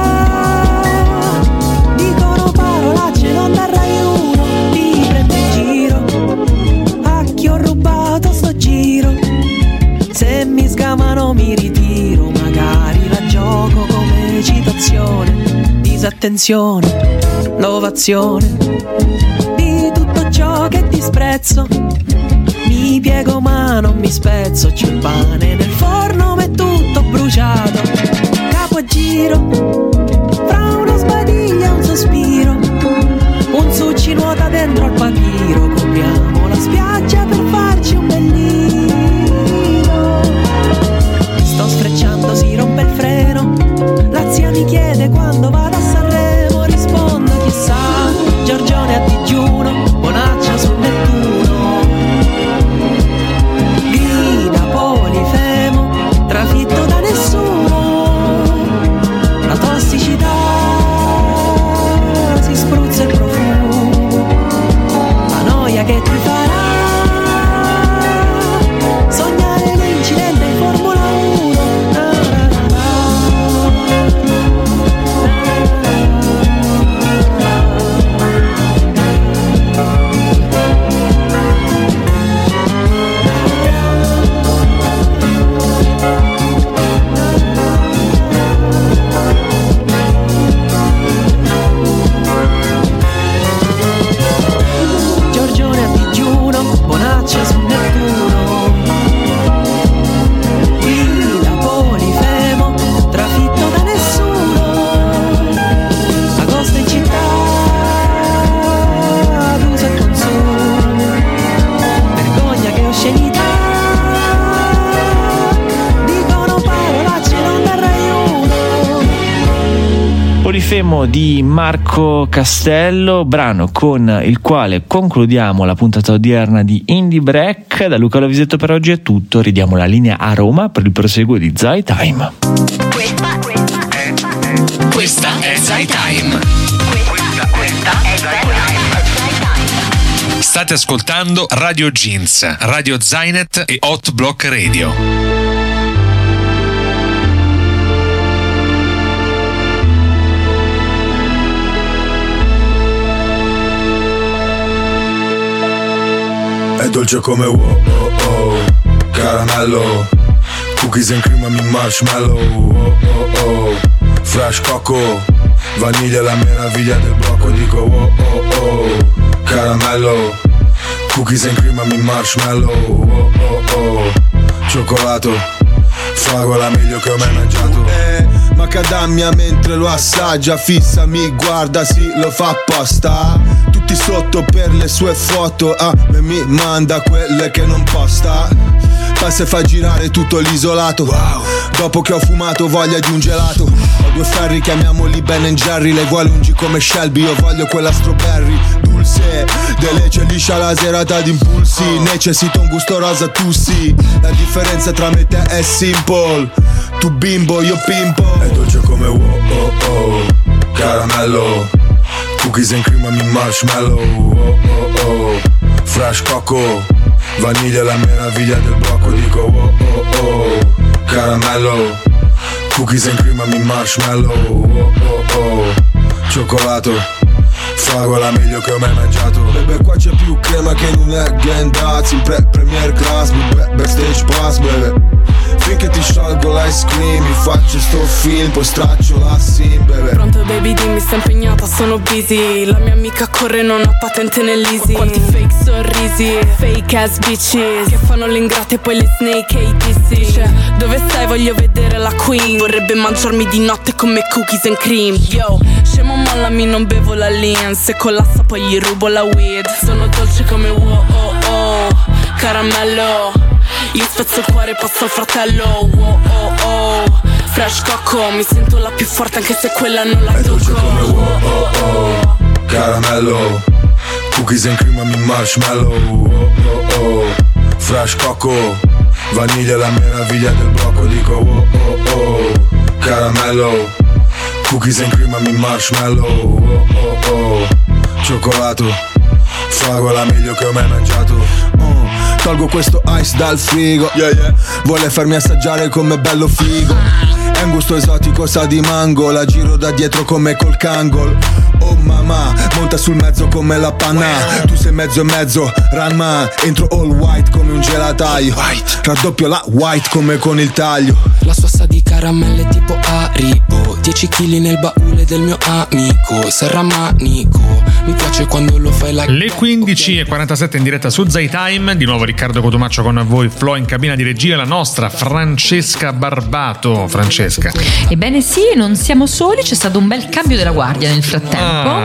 dicono parolacce non da Rai uno, ti prende in giro, a chi ho rubato sto giro, se mi sgamano mi ritiro, magari la gioco come citazione, disattenzione, l'ovazione di tutto ciò che disprezzo. Mi piego ma non mi spezzo, c'è il pane nel forno ma è tutto bruciato. Capo a giro, fra uno sbadiglio e un sospiro, un succi nuota dentro al papiro, copriamo la spiaggia per farci un bel nido. Sto sfrecciando, si rompe il freno, la zia mi chiede quando vado a Sanremo, rispondo chissà, Giorgione a digiuno, Bonaccia su Nettuno, grida Polifemo, trafitto da nessuno, la tossicità si spruzza il profumo, la noia che ti farà sognare l'incidente in Formula uno. Na, na, na, na. Giorgione a digiuno, Bonaccia su Nettuno, grida Polifemo, trafitto da nessuno. Agosto in città, d'uso e consumo, vergogna che oscenità, dicono parolacce non da Rai uno. Polifemo di Marco Castello, brano con il quale concludiamo la puntata odierna di Indie Break. Da Luca Lovisetto per oggi è tutto, ridiamo la linea a Roma per il proseguo di Zai Time. Questa è Zai Time. Questa, questa è Zai Time. State ascoltando Radio Jeans, Radio Zainet e Hot Block Radio. È dolce come wow, oh, oh, caramello, cookies and cream e marshmallow, oh, oh, oh, fresh coco, vaniglia la meraviglia del blocco, dico wow, oh, oh, caramello, cookies and cream e marshmallow, oh, oh, oh, cioccolato, fragola meglio che ho mai mangiato. Eh, macadamia mentre lo assaggia, fissa, mi guarda, sì, lo fa apposta. Tutti sotto per le sue foto, ah, e mi manda quelle che non posta. Passa e fa girare tutto l'isolato, wow. Dopo che ho fumato voglia di un gelato. Ho due ferri, chiamiamoli Ben and Jerry. Lei vuole un G come Shelby, io voglio quella strawberry. Dulce, delice, liscia la serata d'impulsi. Necessito un gusto rosa, tu sì. La differenza tra me e te è simple. Tu bimbo, io pimpo. È dolce come wow, oh, oh, caramello, cookies and cream e marshmallow, oh, oh, oh, fresh coco, vaniglia la meraviglia del blocco, dico oh, oh, oh, caramello, cookies and cream e marshmallow, oh, oh, oh, cioccolato, fragola meglio che ho mai mangiato. Bebe, qua c'è più crema che in un Häagen-Dazs, in pre- premier class, bebe, backstage pass, bebe. Finché ti sciolgo l'ice cream, mi faccio sto film, poi straccio la sim, bebe. Pronto baby, dimmi, sto impegnata, sono busy. La mia amica corre, non ha patente nell'easy. Quanti fake sorrisi, fake ass bitches che fanno l'ingrata e poi le snake e i dissi. Cioè, dove stai? Voglio vedere la queen. Vorrebbe mangiarmi di notte come cookies and cream. Yo, scemo mollami, non bevo la lean. Se collassa poi gli rubo la weed. Sono dolce come wow, oh, oh, caramello. Gli spezzo il cuore, passo al fratello, oh, oh, oh, fresh coco, mi sento la più forte anche se quella non la tocco. È dolce come wow, oh, oh, caramello, cookies and cream e marshmallow, oh, oh, oh, fresh coco, vaniglia la meraviglia del blocco, dico oh, oh, oh, caramello, cookies and cream e marshmallow, oh, oh, oh, cioccolato, fragola meglio che ho mai mangiato. uh. Tolgo questo ice dal frigo, yeah, yeah. Vuole farmi assaggiare come bello figo. È un gusto esotico, sa di mango. La giro da dietro come col Kangol. Oh mamma, monta sul mezzo come la panna. Tu sei mezzo e mezzo, Ranma. Entro all white come un gelataio. Raddoppio la white come con il taglio. La sua sa di caramelle tipo Haribo. dieci chili nel baule del mio amico Serramanico. Mi piace quando lo fai like. Le quindici e quarantasette in diretta su Zaytime. Di nuovo Riccardo Cotumaccio con voi, Flo in cabina di regia, la nostra Francesca Barbato. Francesca. Ebbene sì, non siamo soli, c'è stato un bel cambio della guardia nel frattempo.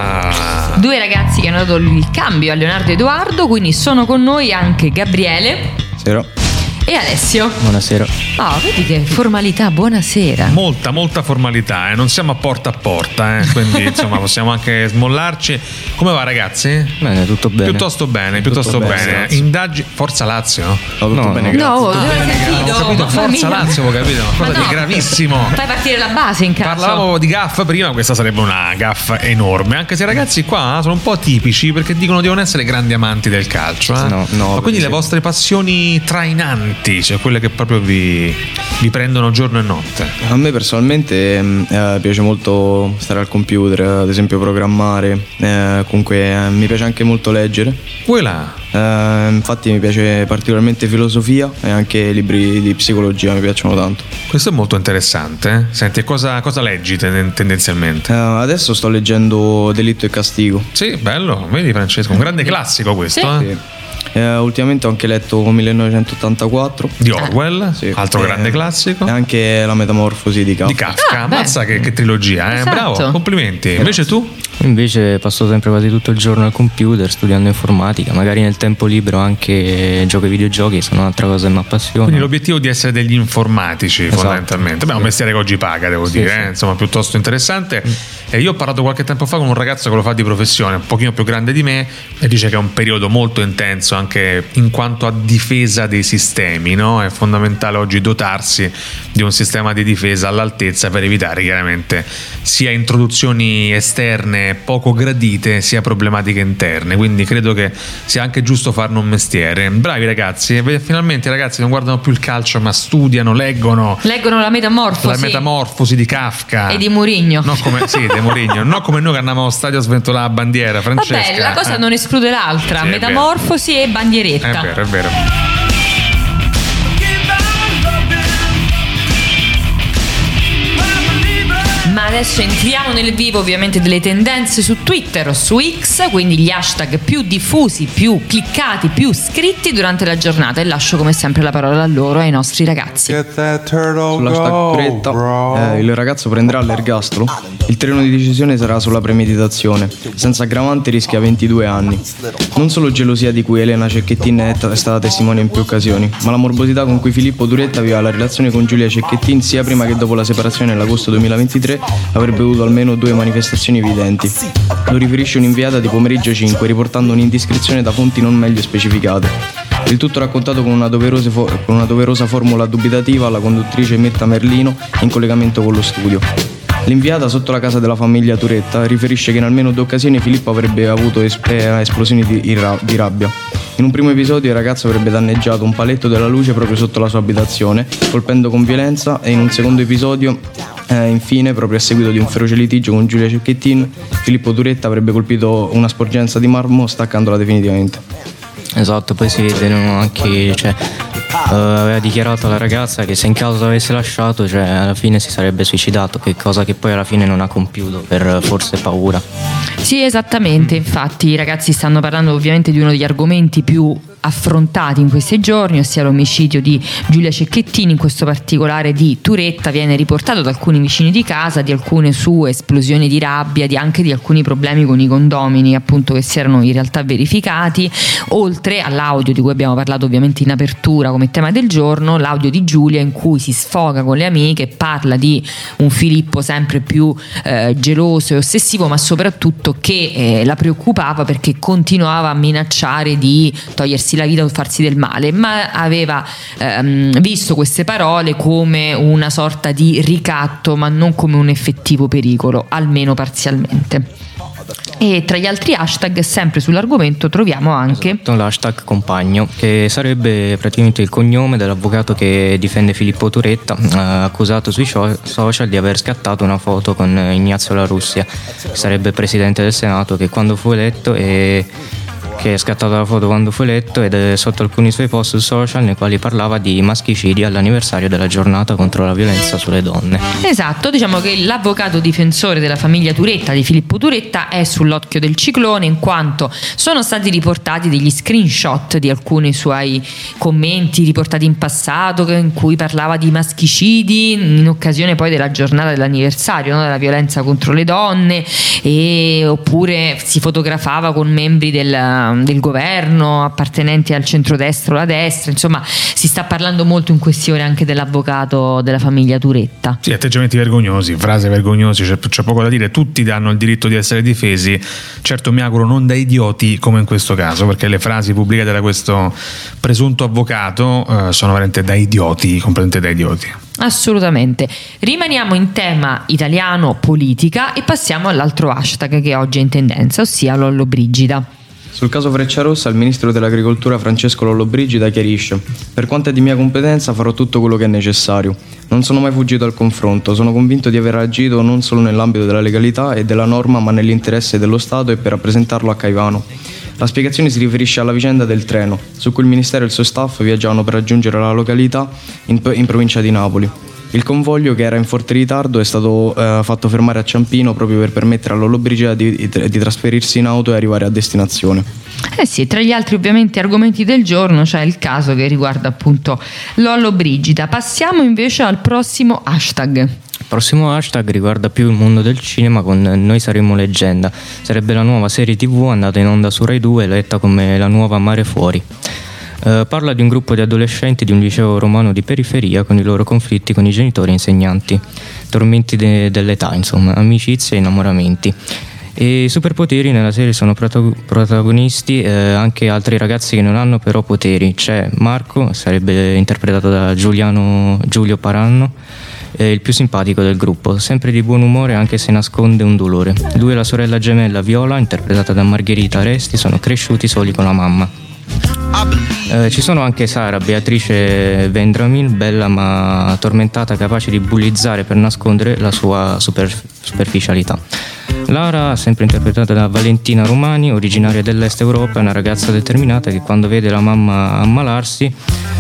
Ah. Due ragazzi che hanno dato il cambio a Leonardo e Edoardo, quindi sono con noi anche Gabriele. Sera. E Alessio. Buonasera. Oh, vedi che formalità, buonasera. Molta, molta formalità, eh? Non siamo a porta a porta, eh? Quindi insomma possiamo anche smollarci. Come va ragazzi? Bene, tutto bene. Piuttosto bene, piuttosto tutto bene. bene Indaggi... Forza Lazio? No, tutto no, bene, no. grazie. No, Bene, capito, ho capito. Forza mia. Lazio, ho capito? Una cosa no. di gravissimo. Fai partire la base in caso. Parlavamo di gaffa prima, questa sarebbe una gaffa enorme. Anche se i ragazzi qua sono un po' atipici perché dicono di non essere grandi amanti del calcio. Eh? No, no. Ma quindi sì. le vostre passioni trainanti, cioè quelle che proprio vi, vi prendono giorno e notte. A me personalmente eh, piace molto stare al computer, ad esempio programmare, eh, comunque eh, mi piace anche molto leggere. Vuoi là? Eh, infatti mi piace particolarmente filosofia e anche libri di psicologia mi piacciono tanto. Questo è molto interessante. Eh? Senti, cosa, cosa leggi ten- tendenzialmente? Eh, adesso sto leggendo Delitto e Castigo. Sì, bello, vedi Francesco, un grande classico questo. Sì. Eh? Sì. Eh, ultimamente ho anche letto millenovecentottantaquattro Di Orwell, sì. altro eh, grande classico. E anche La Metamorfosi di Kafka. Di Kafka, Ah, mazza che, che trilogia, eh? Esatto. Bravo, complimenti. Invece tu? Invece passo sempre quasi tutto il giorno al computer studiando informatica, magari nel tempo libero anche gioco ai videogiochi, sono un'altra cosa che mi appassiona. Quindi l'obiettivo è di essere degli informatici, Esatto. fondamentalmente. Beh, è un mestiere che oggi paga, devo Sì, dire, sì. eh? Insomma, piuttosto interessante. E io ho parlato qualche tempo fa con un ragazzo che lo fa di professione, un pochino più grande di me, e dice che è un periodo molto intenso penso anche in quanto a difesa dei sistemi, no? È fondamentale oggi dotarsi di un sistema di difesa all'altezza per evitare chiaramente sia introduzioni esterne poco gradite sia problematiche interne, quindi credo che sia anche giusto farne un mestiere. Bravi ragazzi, finalmente i ragazzi non guardano più il calcio ma studiano, leggono leggono la metamorfosi la metamorfosi di Kafka e di Mourinho, no come, sì, di Mourinho, non come noi che andiamo allo stadio a sventolare la bandiera. Francesca, vabbè, la cosa non esclude l'altra, sì, metamorfosi e bandieretta. È vero, è vero. Ma adesso entriamo nel vivo ovviamente delle tendenze su Twitter o su X, quindi gli hashtag più diffusi, più cliccati, più scritti durante la giornata, e lascio come sempre la parola a loro, ai nostri ragazzi. Sull'hashtag Turetta, eh, il ragazzo prenderà l'ergastolo. Il treno di decisione sarà sulla premeditazione. Senza aggravante rischia ventidue anni. Non solo gelosia di cui Elena Cecchettin è stata testimone in più occasioni, ma la morbosità con cui Filippo Turetta aveva la relazione con Giulia Cecchettin sia prima che dopo la separazione nell'agosto duemilaventitré avrebbe avuto almeno due manifestazioni evidenti. Lo riferisce un'inviata di Pomeriggio cinque, riportando un'indiscrezione da fonti non meglio specificate. Il tutto raccontato con una, fo- con una doverosa formula dubitativa alla conduttrice Metta Merlino in collegamento con lo studio. L'inviata, sotto la casa della famiglia Turetta, riferisce che in almeno due occasioni Filippo avrebbe avuto es- eh, esplosioni di, di rabbia. In un primo episodio il ragazzo avrebbe danneggiato un paletto della luce proprio sotto la sua abitazione, colpendo con violenza, e in un secondo episodio, eh, infine, proprio a seguito di un feroce litigio con Giulia Cecchettin, Filippo Turetta avrebbe colpito una sporgenza di marmo staccandola definitivamente. Esatto, poi si vede anche, cioè, uh, aveva dichiarato alla ragazza che se in caso avesse lasciato, cioè, alla fine si sarebbe suicidato, che cosa che poi alla fine non ha compiuto per forse paura. Sì, esattamente, infatti i ragazzi stanno parlando ovviamente di uno degli argomenti più affrontati in questi giorni, ossia l'omicidio di Giulia Cecchettin, in questo particolare di Turetta. Viene riportato da alcuni vicini di casa di alcune sue esplosioni di rabbia, di anche di alcuni problemi con i condomini, appunto, che si erano in realtà verificati, oltre all'audio di cui abbiamo parlato ovviamente in apertura come tema del giorno, l'audio di Giulia in cui si sfoga con le amiche, parla di un Filippo sempre più eh, geloso e ossessivo, ma soprattutto che eh, la preoccupava perché continuava a minacciare di togliersi la vita o farsi del male, ma aveva ehm, visto queste parole come una sorta di ricatto, ma non come un effettivo pericolo, almeno parzialmente. E tra gli altri hashtag sempre sull'argomento troviamo anche esatto, l'hashtag compagno, che sarebbe praticamente il cognome dell'avvocato che difende Filippo Turetta, eh, accusato sui social di aver scattato una foto con Ignazio La Russia, che sarebbe presidente del Senato, che quando fu eletto e che è scattata la foto quando fu eletto, ed è sotto alcuni suoi post social nei quali parlava di maschicidi all'anniversario della giornata contro la violenza sulle donne. Esatto, diciamo che l'avvocato difensore della famiglia Turetta, di Filippo Turetta, è sull'occhio del ciclone, in quanto sono stati riportati degli screenshot di alcuni suoi commenti riportati in passato, in cui parlava di maschicidi in occasione poi della giornata dell'anniversario, no, della violenza contro le donne, e oppure si fotografava con membri del del governo appartenenti al centrodestra o alla destra. Insomma, si sta parlando molto in queste ore anche dell'avvocato della famiglia Turetta. Sì, atteggiamenti vergognosi, frasi vergognosi, c'è, c'è poco da dire, tutti hanno il diritto di essere difesi, certo mi auguro non da idioti come in questo caso, perché le frasi pubblicate da questo presunto avvocato eh, sono veramente da idioti, completamente da idioti. Assolutamente. Rimaniamo in tema italiano, politica, e passiamo all'altro hashtag che oggi è in tendenza, ossia Lollobrigida. Sul caso Frecciarossa il ministro dell'agricoltura Francesco Lollobrigida chiarisce: per quanto è di mia competenza farò tutto quello che è necessario. Non sono mai fuggito al confronto, sono convinto di aver agito non solo nell'ambito della legalità e della norma, ma nell'interesse dello Stato e per rappresentarlo a Caivano. La spiegazione si riferisce alla vicenda del treno, su cui il ministero e il suo staff viaggiavano per raggiungere la località in, in provincia di Napoli. Il convoglio, che era in forte ritardo, è stato eh, fatto fermare a Ciampino proprio per permettere a Lollobrigida di, di, di trasferirsi in auto e arrivare a destinazione. Eh sì, tra gli altri ovviamente argomenti del giorno c'è il caso che riguarda appunto Lollobrigida. Passiamo invece al prossimo hashtag. Il prossimo hashtag riguarda più il mondo del cinema con Noi saremmo leggenda. Sarebbe la nuova serie tivù andata in onda su Rai due, letta come la nuova Mare Fuori. Uh, parla di un gruppo di adolescenti di un liceo romano di periferia con i loro conflitti con i genitori e insegnanti, tormenti de- dell'età, insomma, amicizie e innamoramenti. E i superpoteri nella serie sono protago- protagonisti eh, anche altri ragazzi che non hanno però poteri. C'è Marco, sarebbe interpretato da Giuliano Giulio Paranno, è il più simpatico del gruppo, sempre di buon umore anche se nasconde un dolore. Lui e la sorella gemella Viola, interpretata da Margherita Resti, sono cresciuti soli con la mamma. Eh, ci sono anche Sara, Beatrice Vendramin, bella ma tormentata, capace di bullizzare per nascondere la sua super- superficialità. Lara, sempre interpretata da Valentina Romani, originaria dell'Est Europa, è una ragazza determinata che quando vede la mamma ammalarsi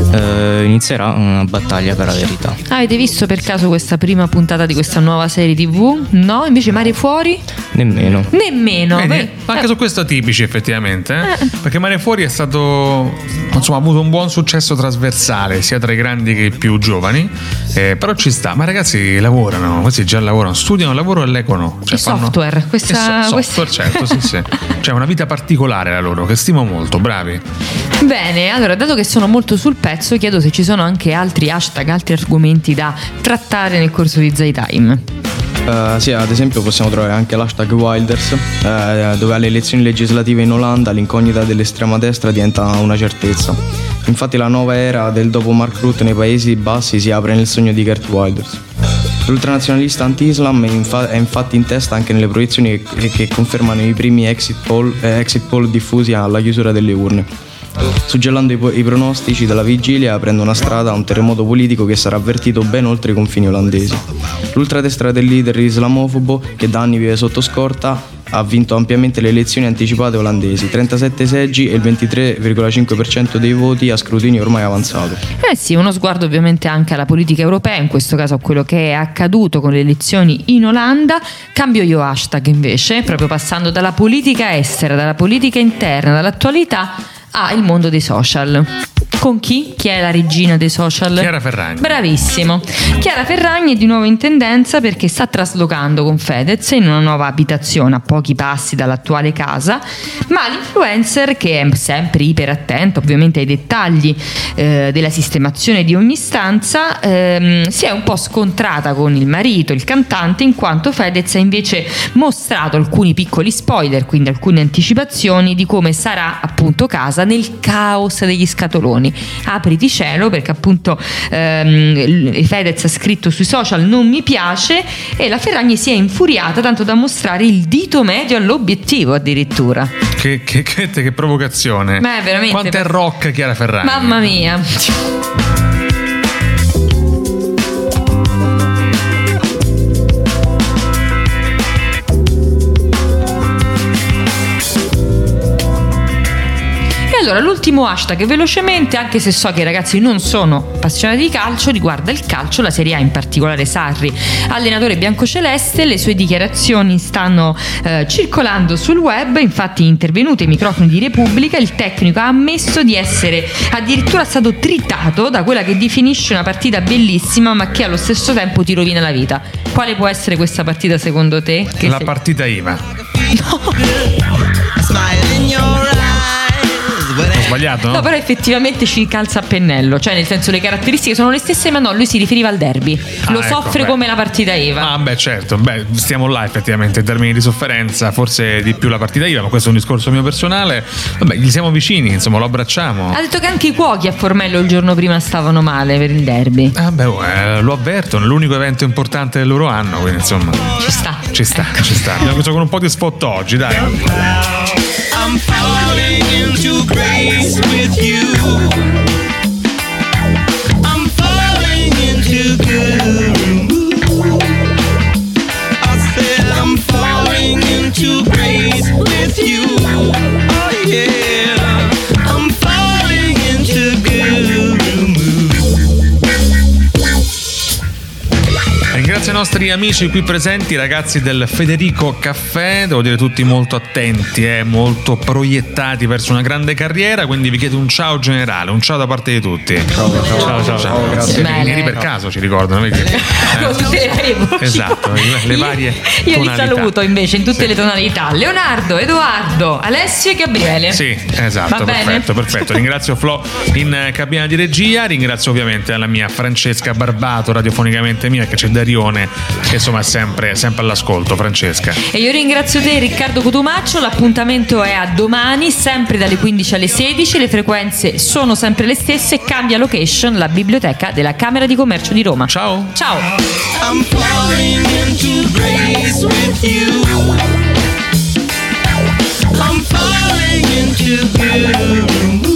eh, inizierà una battaglia per la verità. Avete visto per caso questa prima puntata di questa nuova serie tivù? No? Invece Mare Fuori? Nemmeno. Nemmeno. Vedi, Beh, anche eh. su questo tipici effettivamente, eh? Perché Mare Fuori è stato, insomma, ha avuto un buon successo trasversale sia tra i grandi che i più giovani, eh, però ci sta. Ma ragazzi lavorano, questi già lavorano, studiano, lavorano e leggono, cioè Il fanno software, questa, so- software, questa... certo, sì, sì. Cioè una vita particolare la loro, che stimo molto, bravi. Bene, allora dato che sono molto sul pezzo, chiedo se ci sono anche altri hashtag, altri argomenti da trattare nel corso di Zaytime. Uh, sì, ad esempio possiamo trovare anche l'hashtag Wilders, uh, dove alle elezioni legislative in Olanda l'incognita dell'estrema destra diventa una certezza. Infatti la nuova era del dopo Mark Rutte nei Paesi Bassi si apre nel sogno di Geert Wilders. L'ultranazionalista anti-Islam è, infa- è infatti in testa anche nelle proiezioni che, che confermano i primi exit poll, eh, exit poll diffusi alla chiusura delle urne. Suggellando i, po- i pronostici della vigilia, prende una strada a un terremoto politico che sarà avvertito ben oltre i confini olandesi. L'ultradestra del leader islamofobo, che da anni vive sotto scorta, ha vinto ampiamente le elezioni anticipate olandesi, trentasette seggi e il ventitré virgola cinque per cento dei voti a scrutinio ormai avanzato. Eh sì, uno sguardo ovviamente anche alla politica europea, in questo caso a quello che è accaduto con le elezioni in Olanda. Cambio io hashtag invece, proprio passando dalla politica estera, dalla politica interna, dall'attualità al mondo dei social. Con chi? Chi è la regina dei social? Chiara Ferragni. Bravissimo. Chiara Ferragni è di nuovo in tendenza perché sta traslocando con Fedez in una nuova abitazione a pochi passi dall'attuale casa, ma l'influencer, che è sempre iperattento ovviamente ai dettagli eh, della sistemazione di ogni stanza, ehm, si è un po' scontrata con il marito, il cantante, in quanto Fedez ha invece mostrato alcuni piccoli spoiler, quindi alcune anticipazioni di come sarà appunto casa nel caos degli scatoloni. Apriti cielo, perché appunto ehm, Fedez ha scritto sui social non mi piace, e la Ferragni si è infuriata tanto da mostrare il dito medio all'obiettivo addirittura. Che, che, che, che provocazione. Beh, veramente. Quanto è rock Chiara Ferragni. Mamma mia. Allora, l'ultimo hashtag velocemente, anche se so che i ragazzi non sono appassionati di calcio, riguarda il calcio, la Serie A, in particolare Sarri, allenatore biancoceleste. Le sue dichiarazioni stanno eh, circolando sul web. Infatti, intervenuto ai microfoni di Repubblica, il tecnico ha ammesso di essere addirittura stato tritato da quella che definisce una partita bellissima ma che allo stesso tempo ti rovina la vita. Quale può essere questa partita secondo te? Che la sei... partita I V A. No. Ho sbagliato? No, però effettivamente ci calza a pennello, cioè nel senso le caratteristiche sono le stesse, ma no, lui si riferiva al derby. Lo Ah, ecco, soffre beh. come la partita I V A. Ah beh certo, beh stiamo là effettivamente in termini di sofferenza, forse di più la partita I V A, ma questo è un discorso mio personale. Vabbè, gli siamo vicini, insomma, lo abbracciamo. Ha detto che anche i cuochi a Formello il giorno prima stavano male per il derby. Ah beh, eh, lo avvertono, è l'unico evento importante del loro anno, quindi insomma Ci sta. ci sta, ci sta. Abbiamo preso con un po' di spot oggi, dai. I'm falling into grace with you. I'm falling into good. I said I'm falling into grace with you. Oh yeah, I'm falling into good. Ringrazio i nostri amici qui presenti, ragazzi del Federico Caffè, devo dire tutti molto attenti, eh, molto proiettati verso una grande carriera, quindi vi chiedo un ciao generale, un ciao da parte di tutti. Ciao, ciao, ciao, ciao, ciao. grazie. Vedi, Neri per caso ci ricordano, vedi? Eh, esatto, le varie Io li tonalità. saluto invece in tutte Sì. le tonalità. Leonardo, Edoardo, Alessio e Gabriele. Sì, esatto, Va bene? perfetto, perfetto. Ringrazio Flo in eh, cabina di regia, ringrazio ovviamente la mia Francesca Barbato, radiofonicamente mia, che c'è Darione Simone, che insomma è sempre, sempre all'ascolto. Francesca. E io ringrazio te, Riccardo Cotumaccio. L'appuntamento è a domani, sempre dalle quindici alle sedici. Le frequenze sono sempre le stesse. Cambia location, la biblioteca della Camera di Commercio di Roma. Ciao. Ciao. I'm falling into grace with you. I'm falling into you.